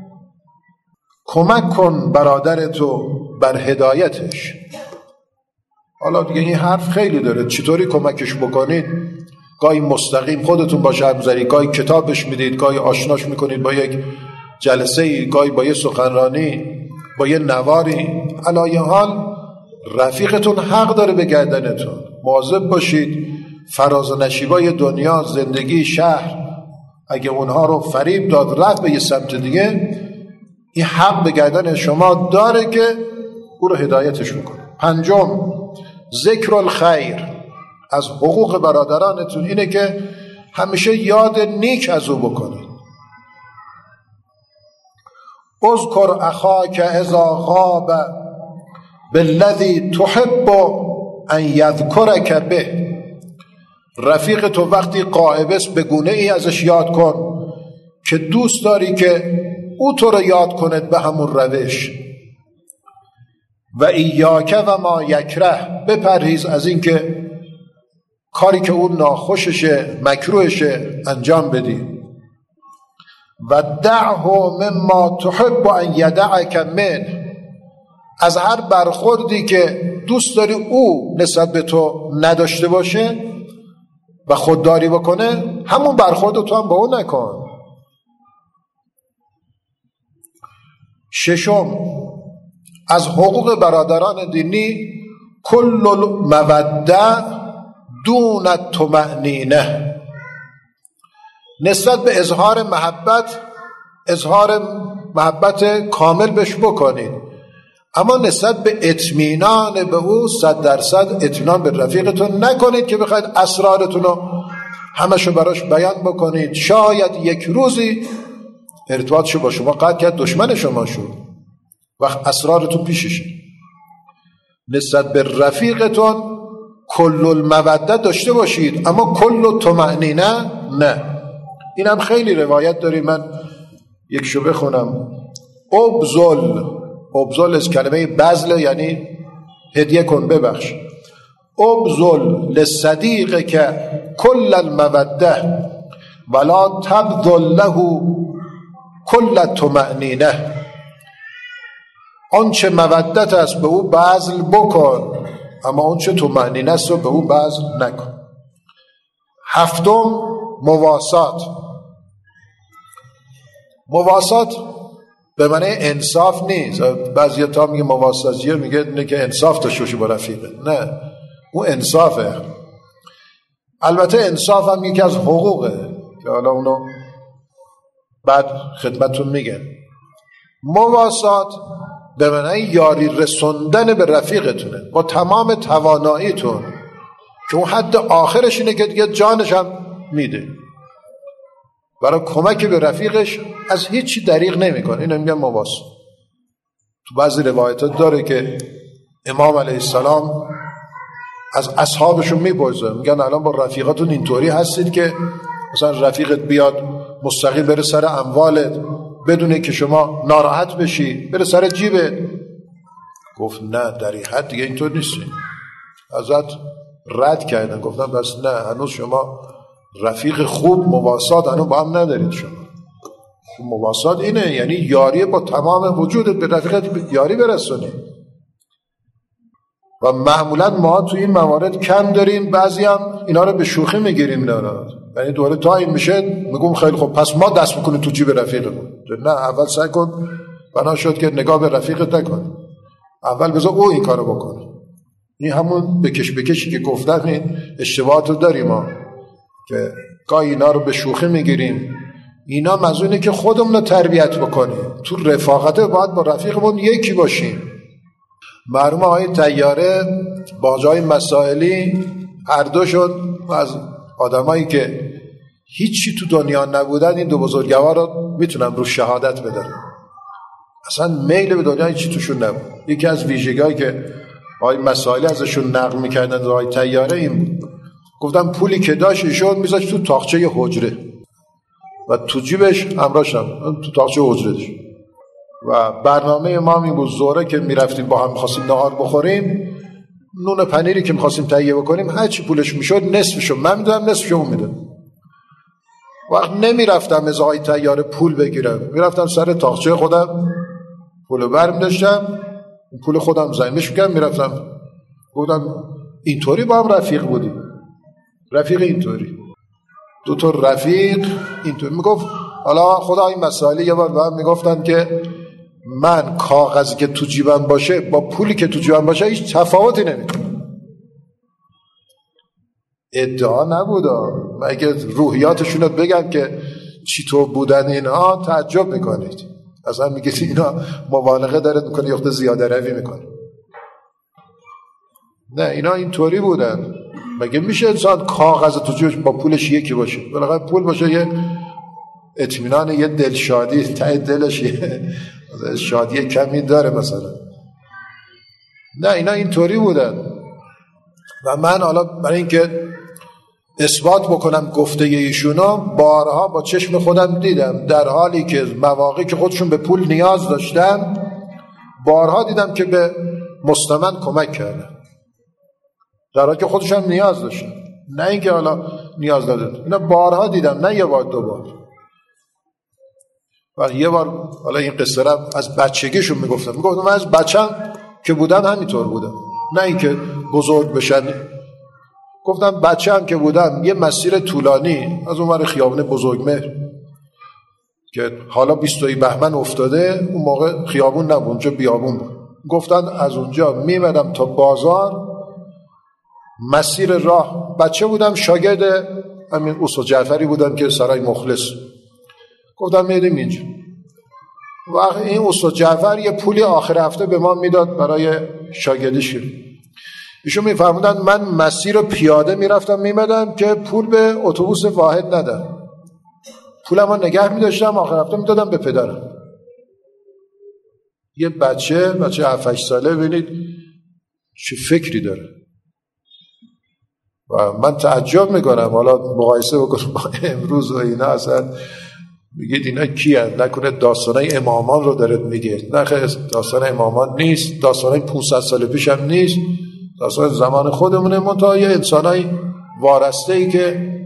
کمک کن برادرتو بر هدایتش. حالا دیگه این حرف خیلی داره، چطوری کمکش بکنید؟ گاهی مستقیم خودتون باش حرف می‌زنید، گاهی کتابش میدید، گاهی آشناش میکنید با یک جلسه‌ای، گاهی با یک سخنرانی، با یک نواری. علی حال رفیقتون حق داره به گردنتون. مواظب باشید فراز و نشیبای دنیا، زندگی، شهر، اگه اونها رو فریب داد رفت به یه سمت دیگه، این حق به گردن شما داره که او رو هدایتش بکنه. پنجم، ذکر الخیر. از حقوق برادرانتون اینه که همیشه یاد نیک از او بکنید. اذکر اخاک اذا غاب بالذی تحب ان یذکرک به. رفیق تو وقتی غایب است به گونه ای ازش یاد کن که دوست داری که او تو رو یاد کند به همون روش. و ایاک و ما یکره، بپرهیز از این که کاری که اون ناخوششه، مکروهشه انجام بدی. و دعه مما تحب ان یدعک من، از هر برخوردی که دوست داری او نسبت به تو نداشته باشه و خودداری بکنه، همون برخورد تو هم با اون نکن. ششم، از حقوق برادران دینی کل الموده دون الطمأنینه. نسبت به اظهار محبت کامل بهش بکنید، اما نسبت به اطمینان به او 100% اطمینان به رفیقتون نکنید که بخواید اسرارتون رو همشو براش بیان بکنید. شاید یک روزی ارتباطشو با شما قطع کرد، دشمن شما شد، وقت اسرارتون پیششه. نسبت به رفیقتون کل المودت داشته باشید، اما کل الطمأنینه نه. اینم خیلی روایت داریم، من یک شو بخونم. ابذل از کلمه بذل یعنی هدیه کن، ببخش. ابذل لصدیق که کل الموده ولا تبذل له کل الطمأنینه. آنچه مودت است به او بذل بکن، اما آنچه طمأنینه است رو به او بذل نکن. هفتم، مواسات به معنی انصاف نیست. بعضی تا میگه مواسازیه، میگه نه که انصاف داشته باشی با رفیقه، نه، اون انصافه. البته انصاف هم یکی از حقوقه که حالا اونو بعد خدمتون میگه. مواسات به معنی یاری رسوندن به رفیقتونه با تمام تواناییتون، که اون حد آخرش اینه که دیگه جانش هم میده برای کمک به رفیقش، از هیچی دریغ نمیکنه. اینو میگن مواسات. تو بعضی روایتات داره که امام علیه السلام از اصحابشون میپرسه، میگن الان با رفیقاتون اینطوری هستید که مثلا رفیقت بیاد مستقیم بره سر اموالت بدونه که شما ناراحت بشی، بره سر جیبت؟ گفت نه، در این حد دیگه اینطور نیستیم. ازت رد کردن، گفتن بس نه، هنوز شما رفیق خوب مواسات هنوز با هم ندارید. شما مواسات اینه، یعنی یاری با تمام وجودت به رفیقت یاری برسونی. و معمولا ما تو این موارد کم داریم، بعضی هم اینا رو به شوخی میگیریم. یعنی دوره تا این میشه میگم خیلی خوب پس ما دست بکنیم تو جیب رفیقمون. نه، اول سعی کن بنا شد که نگاه به رفیقت نکن، اول بذار او این کارو بکنه. این همون بکشی که گفتن، این اشتباهات رو داریم ما که گاهی اینا رو به شوخی میگیریم. اینا مزونه که خودمون رو تربیت بکنیم، تو رفاقت باید با رفیقمون یکی باشیم. مرحوم آقای طیاره با جای مسائلی هر دو شد از آدمایی که هیچی تو دنیا نبودن، این دو بزرگوار رو میتونم رو شهادت بدن. اصلا میل به دنیا هیچی توشون نبود. یکی از ویژگی‌هایی که آقای مسائلی ازشون نقل میکردن آقای طیاره این گفتم پولی که داشت ایشون میذاشت تو تاقچه حجره و تو جیبش همراهش نبود، تو تاقچه حجره داشت. و برنامه ما این بود ظهره که میرفتیم با هم می‌خواستیم نهار بخوریم، نون پنیری که می‌خواستیم تهیه بکنیم هر چی پولش میشد نصفشو من میدادم نصفشو اون میداد. وقت نمیرفتم از آقای طیاره پول بگیرم، میرفتم سر تاقچه خودم پولو برمی داشتم، پول خودم زایمش میکردم میرفتم. گفتم اینطوری با هم رفیق بودیم، رفیق اینطوری، دو تا رفیق اینطوری. میگفت حالا خدا این مسائله یه بار به هم میگفتن که من کاغذی که تو جیبم باشه با پولی که تو جیبم باشه هیچ تفاوتی نمیکنه. ادعا نبودا، مگه روحیاتشون رو بگم که چی تو بودن اینها تعجب میکنید. اصلا میگید اینا مبالغه داره میکنه یا زیاده روی میکنه. نه، اینا اینطوری بودن. مگه میشه انسان کاغذ تو جیبش با پولش یکی باشه؟ بالاخره پول باشه یه اطمینان، یه دلشادی ته دلش، یه شادی کمی داره مثلا. نه، اینا اینطوری بودن. و من حالا برای اینکه اثبات بکنم گفته ایشونا بارها با چشم خودم دیدم، در حالی که مواقعی که خودشون به پول نیاز داشتن بارها دیدم که به مستمن کمک کردن، در حالی که خودشون نیاز داشتن، نه اینکه حالا نیاز نداشتن. اینا بارها دیدم، نه یه بار دو بار. و یه بار حالا این قصه را از بچگیشون میگفتم من از بچم که بودم همینطور بودم، نه اینکه بزرگ بشن. گفتم بچه‌ام که بودم یه مسیر طولانی از اون ور خیابان بزرگمهر که حالا 20 بهمن افتاده، اون موقع خیابون نبود، اونجا بیابون بود. گفتن از اونجا میمدم تا بازار، مسیر راه بچه بودم، شاگرد همین استاد جعفری بودم که سرای مخلص. گفتم میدیم اینجا. وقت این استاد جعفر یه پولی آخر هفته به ما میداد برای شاگردیش. ایشون میفرمودن من مسیر رو پیاده میرفتم میمدم که پول به اتوبوس واحد ندم، پولم رو نگه میداشتم، آخر هفته میدادم به پدرم. یه بچه 7-8 ساله ببینید چه فکری داره. و من تعجب میکنم، حالا مقایسه بکنم با امروز و اینا، اصلا میگید اینا کی هست؟ نکنه داستانای امامان رو دارد میگه؟ نه خیر، داستان امامان نیست، داستانای 500 سال پیش هم نیست، داستان زمان خودمونه. منتها یه انسانای وارسته ای که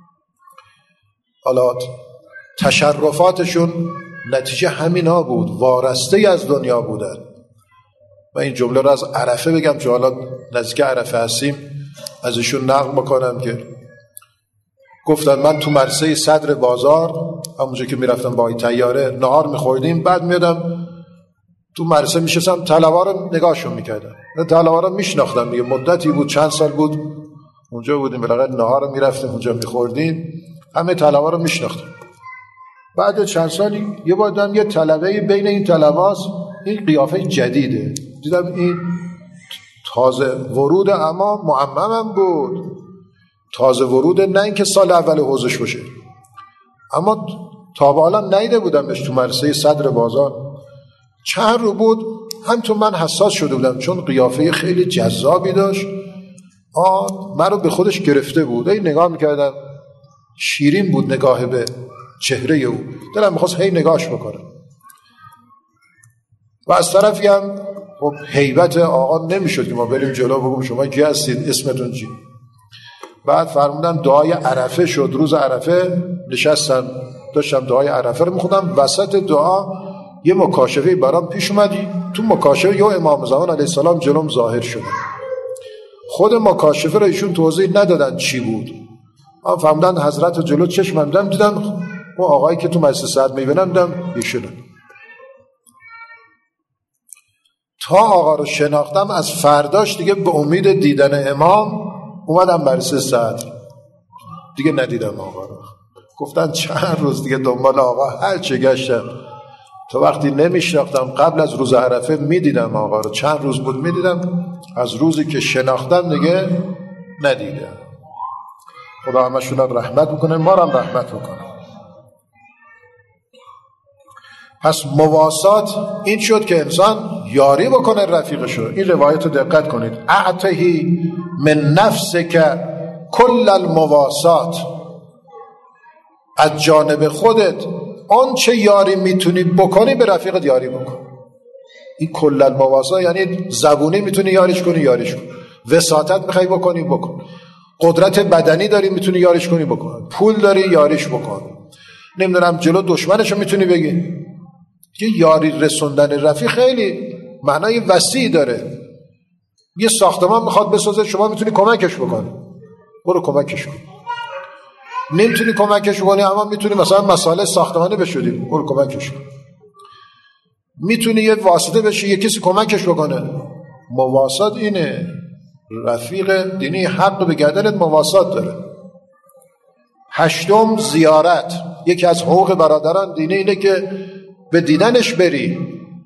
حالا تشرفاتشون نتیجه همینا بود، وارسته ای از دنیا بودن. من این جمله رو از عرفه بگم چون حالا نزدیک عرفه هستیم، ازشون نقل بکنم که گفتن من تو مرسه صدر بازار، همونجا که میرفتم با طیاره نهار میخوردیم، بعد میادم تو مرسه میشستم، طلبا رو نگاهشون میکردم. طلبا رو میشناختم دیگه، مدتی بود، چند سال بود اونجا بودیم، بالاخره نهار رو میرفتیم اونجا میخوردیم، همه طلبا رو میشناختم. بعد چند سالی یه بار دیدم یه طلبه بین این طلباست، این قیافه جدیده، دیدم این تازه ورود، اما معممم بود، تازه ورود، نه اینکه سال اول حوزش باشه، اما تا به حالا ندیده بودمش تو مرسه صدر بازار. چند رو بود، همینطور من حساس شده بودم چون قیافه خیلی جذابی داشت، من رو به خودش گرفته بود. این نگاه میکردم، شیرین بود نگاه به چهره او، دلم میخواست هی نگاهش بکنم. و از طرفی هم خب هیبت آقا نمیشد که ما بریم جلو بگم شما کی هستید، اسمتون چی. بعد فرمودن دعای عرفه شد، روز عرفه نشستم داشتم دعای عرفه رو میخوندم، وسط دعا یه مکاشفه برام پیش اومدی، تو مکاشفه یه امام زمان علیه السلام جلوم ظاهر شده. خود مکاشفه رو ایشون توضیح ندادن چی بود، من فهمیدن حضرت جلو چشمم دیدم اون آقایی که تو مجلس سعد میبینم دیدم ایشونه. تا آقا رو شناختم، از فرداش دیگه به امید دیدن امام اومدم مجلس سعد، دیگه ندیدم آقا رو. گفتن چند روز دیگه دنبال آقا هر چه گشتم، تا وقتی نمیشناختم قبل از روز عرفه میدیدم آقا رو، چند روز بود میدیدم، از روزی که شناختم دیگه ندیدم. خدا همشون رحمت بکنه، ما هم رحمت بکنه. پس مواسات این شد که انسان یاری بکنه رفیقشو. این روایت رو دقت کنید، اعطهی من نفسک کل المواسات، از جانب خودت آن چه یاری میتونی بکنی به رفیقت یاری بکن. این کل المواسات یعنی زبونی میتونی یاریش کنی، یاریش کن. وساطت میخوای بکنی، بکن. قدرت بدنی داری میتونی یاریش کنی، بکن. پول داری یاریش بکن. نمیدونم جلو دشمنشو میتونی بگی. که یاری رسوندن رفیق خیلی معنای وسیع داره. یه ساختمان میخواد بسازه، شما میتونی کمکش بکنی، برو کمکش کن. نمیتونی کمکش کنی اما میتونی مثلا مسائل ساختمانی بشودی، برو کمکش کن. میتونی یه واسطه بشی، یه کسی کمکش بکنه. مواسات اینه. رفیق دینی حق به گردنت مواسات داره. 8 زیارت. یکی از حقوق برادران دینی اینه که به دیدنش بری.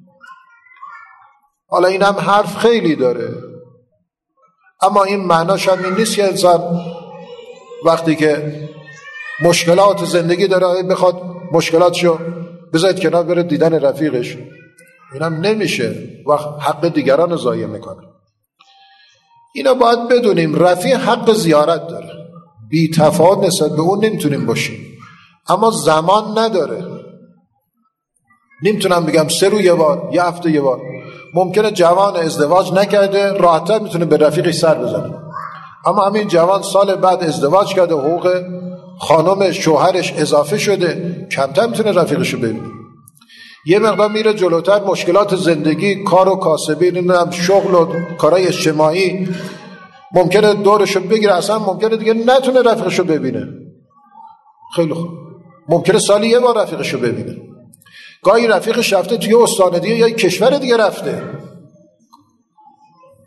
حالا این هم حرف خیلی داره، اما این معناش هم این نیست که انسان وقتی که مشکلات زندگی داره بخواد مشکلاتشو بذارید کنار بره دیدن رفیقش. این هم نمیشه، وقت حق دیگران رو ضایع میکنه. اینا باید بدونیم رفیق حق زیارت داره، بی تفاوت نسبت به اون نمیتونیم باشیم، اما زمان نداره. نمیتونم بگم 3 روز یه بار، یه هفته یه بار. ممکنه جوان ازدواج نکرده راحت‌تر میتونه به رفیقش سر بزنه، اما همین جوان سال بعد ازدواج کرده، حقوق خانم شوهرش اضافه شده، کمتر میتونه رفیقشو ببینه. یه مقدار میره جلوتر، مشکلات زندگی، کار و کاسبی، نمیدونم شغل و کارهای اجتماعی ممکنه دورشو بگیره، اصلا ممکنه دیگه نتونه رفیقشو ببینه. خیلی خوب، ممکنه سالی یه بار رفیقشو ببینه. گاهی رفیقش رفته توی استان دیگه یا کشور دیگه رفته.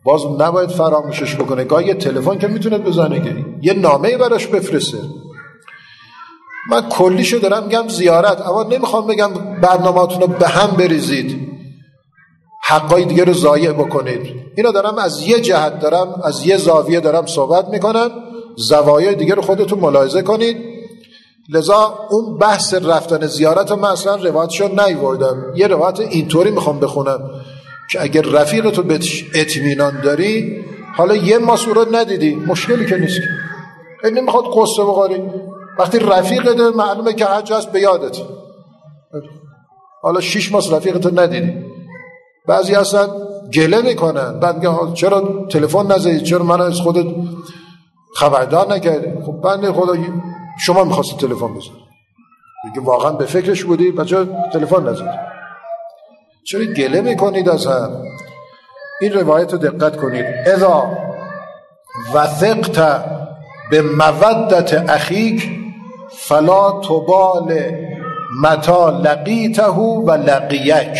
باز نباید فراموشش بکنه. گاهی یه تلفن که میتونه بزنه، که یه نامه براش بفرسته. من کلیشو دارم میگم زیارت، اما نمیخوام بگم برنامه‌تون رو به هم بریزید، حقای دیگه رو ضایع بکنید. اینا دارم از یه جهت، دارم از یه زاویه دارم صحبت میکنم، زوایای دیگه رو خودتون ملاحظه کنید. لذا اون بحث رفتن زیارت رو من اصلا روایتشو نیوردم. یه روایت اینطوری میخوام بخونم که اگر رفیقتو به اطمینان داری، حالا یه ماه رو ندیدی، مشکلی که نیست، این نمیخواد قصه بخوری. وقتی رفیقته معلومه که حج هست به یادت، حالا 6 ماه رفیقتو ندیدی. بعضی اصلا گله میکنن، بعد میگن چرا تلفن نزدید، چرا من از خودت خبردار نکردی. خب بنده خدا شما میخواستید تلفن بزنید، دیگه واقعا به فکرش بودی، بچه تلفن نزدید، چرا گله میکنید از هم؟ این روایت رو دقت کنید. اذا وثقت به مودت اخیک فلا تبال متی لقیته و لقیک.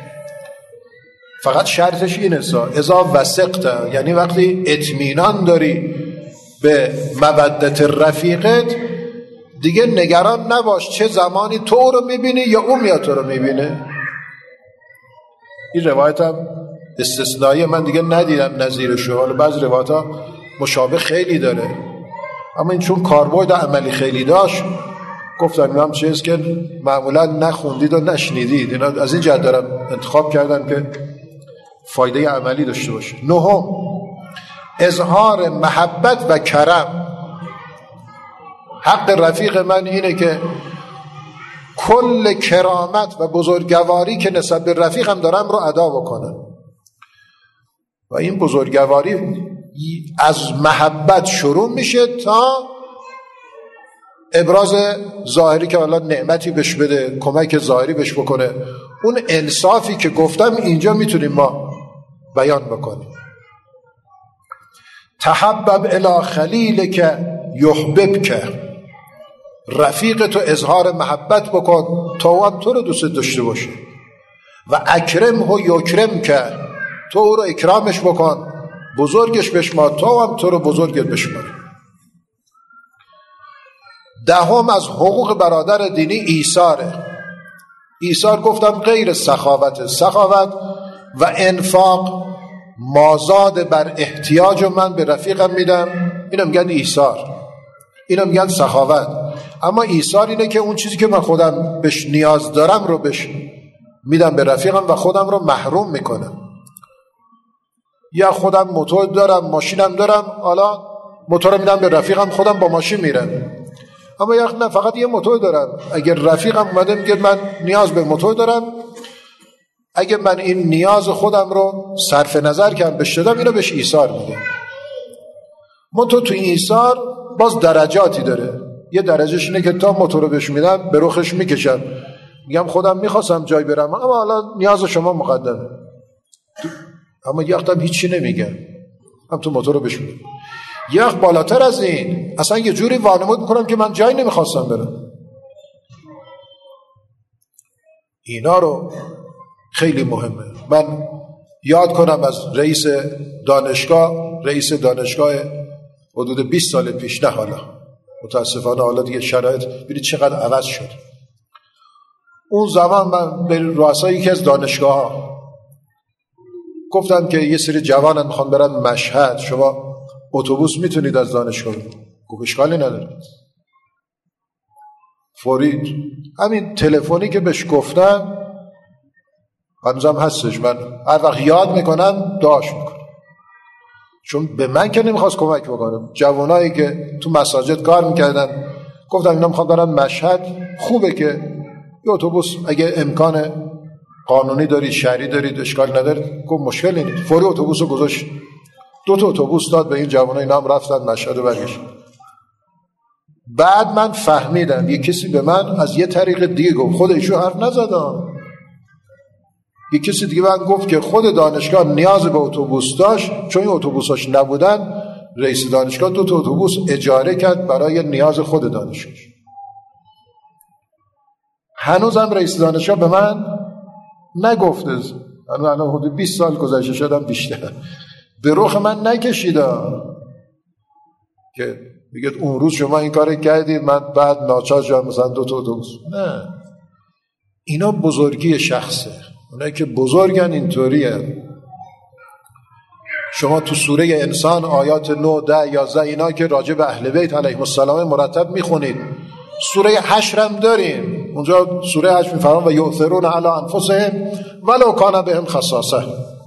فقط شرطش اینه اذا وثقت، یعنی وقتی اطمینان داری به مودت رفیقت، دیگه نگران نباش چه زمانی تو رو میبینی یا اون میاد تو رو میبینه. این روایت هم استثنایی، من دیگه ندیدم نظیرشو. حالا بعضی روایت ها مشابه خیلی داره، اما این چون کاربرد عملی خیلی داشت، گفتم این هم چیز که معمولا نخوندید و نشنیدید. اینا از این جهت دارم انتخاب کردم که فایده عملی داشته باشه. نهم، اظهار محبت و کرم. حق رفیق من اینه که کل کرامت و بزرگواری که نسبت به رفیقم دارم رو ادا بکنم، و این بزرگواری از محبت شروع میشه تا ابراز ظاهری که الله نعمتی بهش بده، کمک ظاهری بهش بکنه. اون انصافی که گفتم اینجا میتونیم ما بیان بکنیم. تحبب الی خلیلک یحببک، رفیق تو اظهار محبت بکن تا هم تو رو دوست داشته باشه. و اکرمه یکرمک، تو او رو اکرامش بکن، بزرگش بشمار تا هم تو رو بزرگت بشماره. دهم از حقوق برادر دینی ایثاره. ایثار گفتم غیر سخاوت. سخاوت و انفاق مازاد بر احتیاج من به رفیقم میدم، اینو میگن ایثار، اینو میگن سخاوت. اما ایثار اینه که اون چیزی که من خودم بهش نیاز دارم رو بهش میدم به رفیقم و خودم رو محروم میکنم. یا خودم موتور دارم، ماشینم دارم، حالا موتور میدم به رفیقم، خودم با ماشین میرم. اما یا نه، فقط یه موتور دارم، اگر رفیقم اومده میگه من نیاز به موتور دارم، اگه من این نیاز خودم رو صرف نظر کردم بهش دادم، اینو بهش ایثار میگم. موتور تو این ایثار باز درجاتی داره. یه درجهش اینه که تا موتور رو بهش میدم به رخش میکشم، میگم خودم میخواستم جای برم، اما حالا نیاز شما مقدمه. اما یه وقتم هیچی نمیگم، هم تو موتور رو بهش میدم. یه وقت بالاتر از این اصلا یه جوری وانمود میکنم که من جایی نمیخواستم برم. اینا رو خیلی مهمه. من یاد کنم از رئیس دانشگاه حدود 20 سال پیش، نه حالا متاسفانه حالا دیگه شرایط ببینید چقدر عوض شد. اون زمان من به رؤسای یکی از دانشگاه‌ها گفتم که یه سری جوانان میخوان برن مشهد، شما اتوبوس میتونید از دانشگاه؟ گفت اشکالی نداره. فورید همین تلفنی که بهش گفتم هنوزم هستش، من هر وقت یاد میکنم دعاش میکنم، چون به من که نمیخواست کمک بکنم. جوانایی که تو مساجد کار میکردن گفتم اینا میخوان برن مشهد، خوبه که یه اتوبوس اگه امکان قانونی دارید، شهری دارید، اشکال نداره. گفت مشکلی نیست. فوری اتوبوس رو گذاشت، 2 اتوبوس داد به این جوانای، اینا هم رفتن مشهد و برگشتن. بعد من فهمیدم یه کسی به من از یه طریق دیگه گفت، خود ایشون حرف نزدم، یه کسی دیگه من گفت که خود دانشگاه نیاز به اتوبوس داشت، چون این اتوبوساش نبودن، رئیس دانشگاه 2 اتوبوس اجاره کرد برای نیاز خود دانشگاه. هنوزم رئیس دانشگاه به من نگفته، الان حدود 20 سال گذشته شدم بیشتر، به رخ من نکشیدا که میگه اون روز شما این کار کردید من بعد ناچار شدم مثلا 2 تا اتوبوس. نه، اینا بزرگی شخصه. اونایی که بزرگن اینطوریه. شما تو سوره انسان آیات 9 10 11 اینا که راجع به اهل بیت علیهم السلام مرتب میخونید. سوره حشر هم داریم، اونجا سوره حشر میفرمان و یؤثرون علی انفسهم ولو کان بهم خصاصه،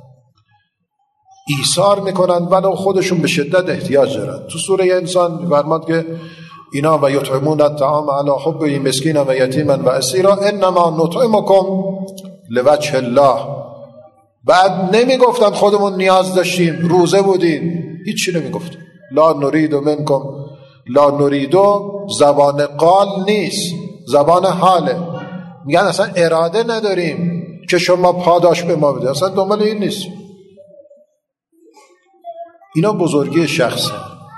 ایثار میکنن ولو خودشون به شدت احتیاج دارن. تو سوره انسان میفرماد که اینا و یطعمون الطعام علی حبه مسکینا و یتیما و اسیرا انما نطعمکم لوجه الله. بعد نمیگفتن خودمون نیاز داشتیم، روزه بودیم، هیچی نمیگفتن. لا نرید منکم، لا نریدو زبان قال نیست، زبان حاله. میگن اصلا اراده نداریم که شما پاداش به ما بده، اصلا دنبال این نیست. اینا بزرگی شخصه.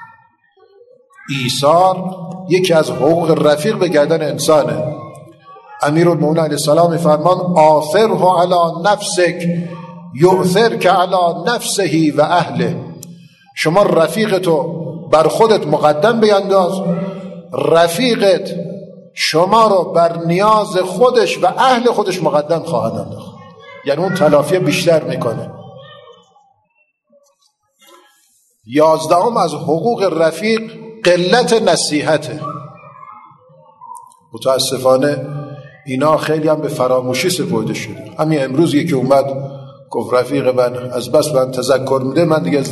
ایثار یکی از حقوق رفیق به گردن انسانه. امیرالمومنین علیه السلام میفرمان آثره علی نفسک یؤثرک علی نفسه و اهله. شما رفیقتو بر خودت مقدم بینداز، رفیقت شما رو بر نیاز خودش و اهل خودش مقدم خواهد انداخت، یعنی اون تلافی بیشتر میکنه. 11 از حقوق رفیق قلت نصیحته. متاسفانه اینا خیلی هم به فراموشی سپرده شده. همین امروز یکی اومد گفت رفیق من از بس من تذکر میده من دیگه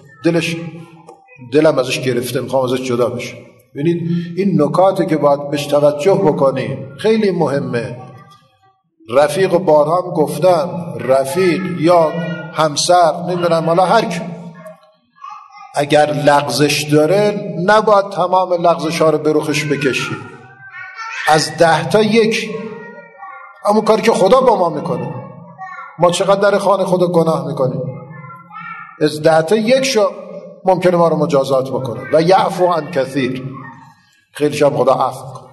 دلم ازش گرفته، میخوام ازش جدا بشم. ببینید این نکاتی که باید بهش توجه بکنیم خیلی مهمه. رفیق بارها هم گفتم، رفیق یا همسر نمیدونم حالا هر کی اگر لغزش داره نباید تمام لغزش ها رو به رخش بکشی. از 10 تا 1 همون کاری که خدا با ما میکنه. ما چقدر در خانه خدا گناه میکنیم، از 10 تا 1 شو ممکنه ما رو مجازات بکنه. و یعفو عن کثیر، خیلی شب خدا عفو کنه.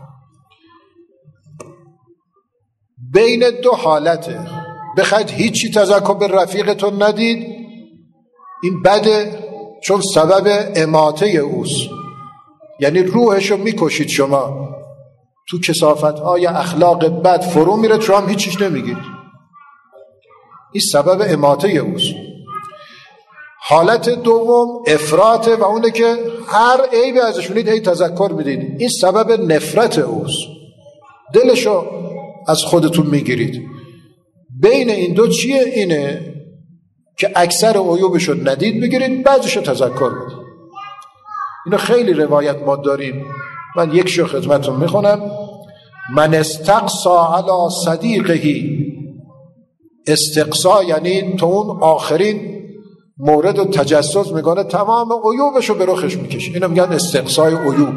بین 2 حالته. بخواید هیچی تذکر به رفیقتون ندید، این بده، چون سبب اماته اوست، یعنی روحشو میکشید. شما تو کثافت‌های اخلاق بد فرو میره، شما هم هیچیش نمیگید، این سبب اماته اوست. حالت دوم افراطه و اونه که هر عیبی ازشونید هی تذکر میدید، این سبب نفرت اوست، دلشو از خودتون میگیرید. بین این 2 چیه؟ اینه که اکثر عیوبشو ندید بگیرید، بعضیشو تذکر بدید. اینو خیلی روایت ما داریم. من یک شو خدمتون میخونم. من استقصا علی صدیقه، استقصا یعنی تو اون آخرین مورد و تجسس میکنه، تمام عیوبشو به رخش میکشه. اینو میگن استقصای عیوب.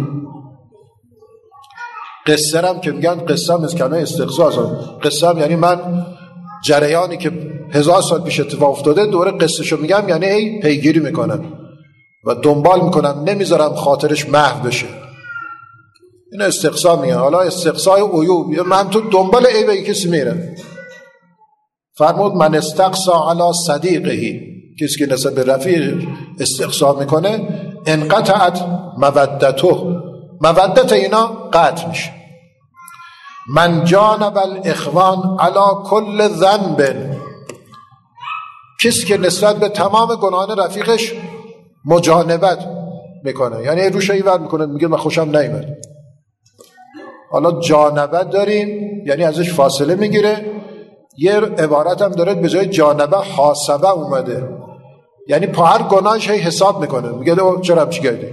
قصه هم که میگن قصه هم اسکنه استقصا. قصه هم یعنی من جریانی که 1000 سال پیش اتفاق افتاده دوره قصهشو میگم، یعنی ای پیگیری میکنم و دنبال میکنم، نمیذارم خاطرش محو بشه. این استقصا میگن. حالا استقصای عیوب، من تو دنبال عیب کسی میرم. فرمود من استقصا علی صدیقه، کسی که نسبت به رفیق استقصا میکنه انقطعت مودته، مودت اینا قطع میشه. من جانب الاخوان علی کل ذنب، کسی که نسبت به تمام گناهان رفیقش مجانبت میکنه، یعنی روش ایور میکنه، میگه من خوشم نیامد. حالا جانبت داریم یعنی ازش فاصله میگیره. یه عبارت هم داره به جای جانبه حاسبه اومده، یعنی پا هر گناهش هی حساب میکنه، میگه چرا همچی کردی.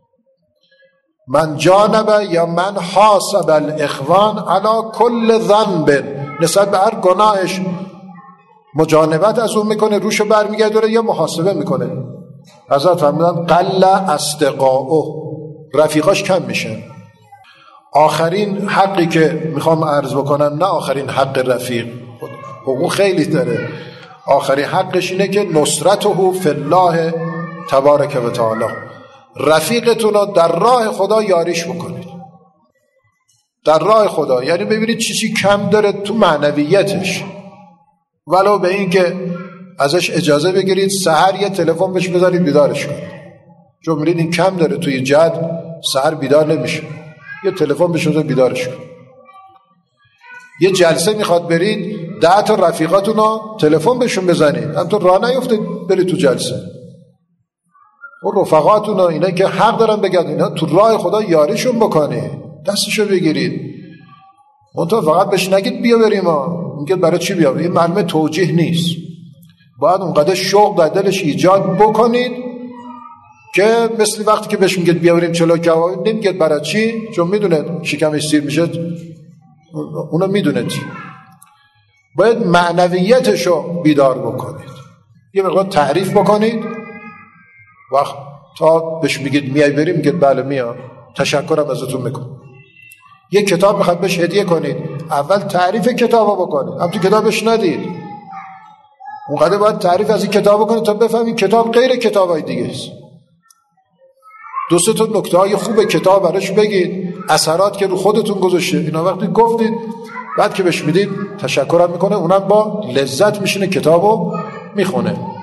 من جانبه یا من حاسب الاخوان علی کل ذنب، نسبت به هر گناهش مجانبت از اون میکنه، روشو برمیگردونه یا محاسبه میکنه. حضرت فرمودن قل اصدقاؤه، رفیقاش کم میشن. آخرین حقی که میخوام عرض بکنم، نه آخرین حق رفیق، حقوق خیلی داره، آخرین حقش اینه که نصرته فی الله تبارک و تعالی، رفیقتون رو در راه خدا یاریش بکنید. در راه خدا یعنی ببینید چی کم داره تو معنویتش، ولو به این که ازش اجازه بگیرید سحر یه تلفن بهش بزنید بیدارش کنید، چون می‌بینید این کم داره توی جد، سحر بیدار نمیشه، یه تلفن بهش بزنید بیدارش کنید. یه جلسه میخواد برید 10 تا رفیقاتون رو تلفن بهشون بزنید، همینطور راه نیفتید برید تو جلسه. اون رفقاتون رو، اینا که حق دارن بگن، اینا تو راه خدا یاریشون بکنید، دستشو بگیرید. منتها فقط بهش نگید بیا بریم، میگید برای چی بیا؟ این معلومه توجیه نیست. باید اونقدر شوق در دلش ایجاد بکنید که مثل وقتی که بهش میگید بیا بریم چلو کبابی، نمیگید برای چی، چون میدونه شکمش سیر میشه، اونو میدونه چی. باید معنویتشو بیدار بکنید، یه مقدار تعریف بکنید. وقت تا بهش میگید میای بریم، میگید بله میام، تشکرم ازتون میکنم. یه کتاب میخواد بهش هدیه کنید، اول تعریف کتابو بکنید، هم تو کتابش ندید، اونقدر باید تعریف از این کتاب بکنید تا بفهمید کتاب غیر کتابای دیگه است. 2-3 تا نکته‌های خوب کتاب براش بگید، اثرات که رو خودتون گذاشته، اینا وقتی گفتید بعد که بهش میدید تشکرم میکنه، اونم با لذت میشینه کتابو میخونه.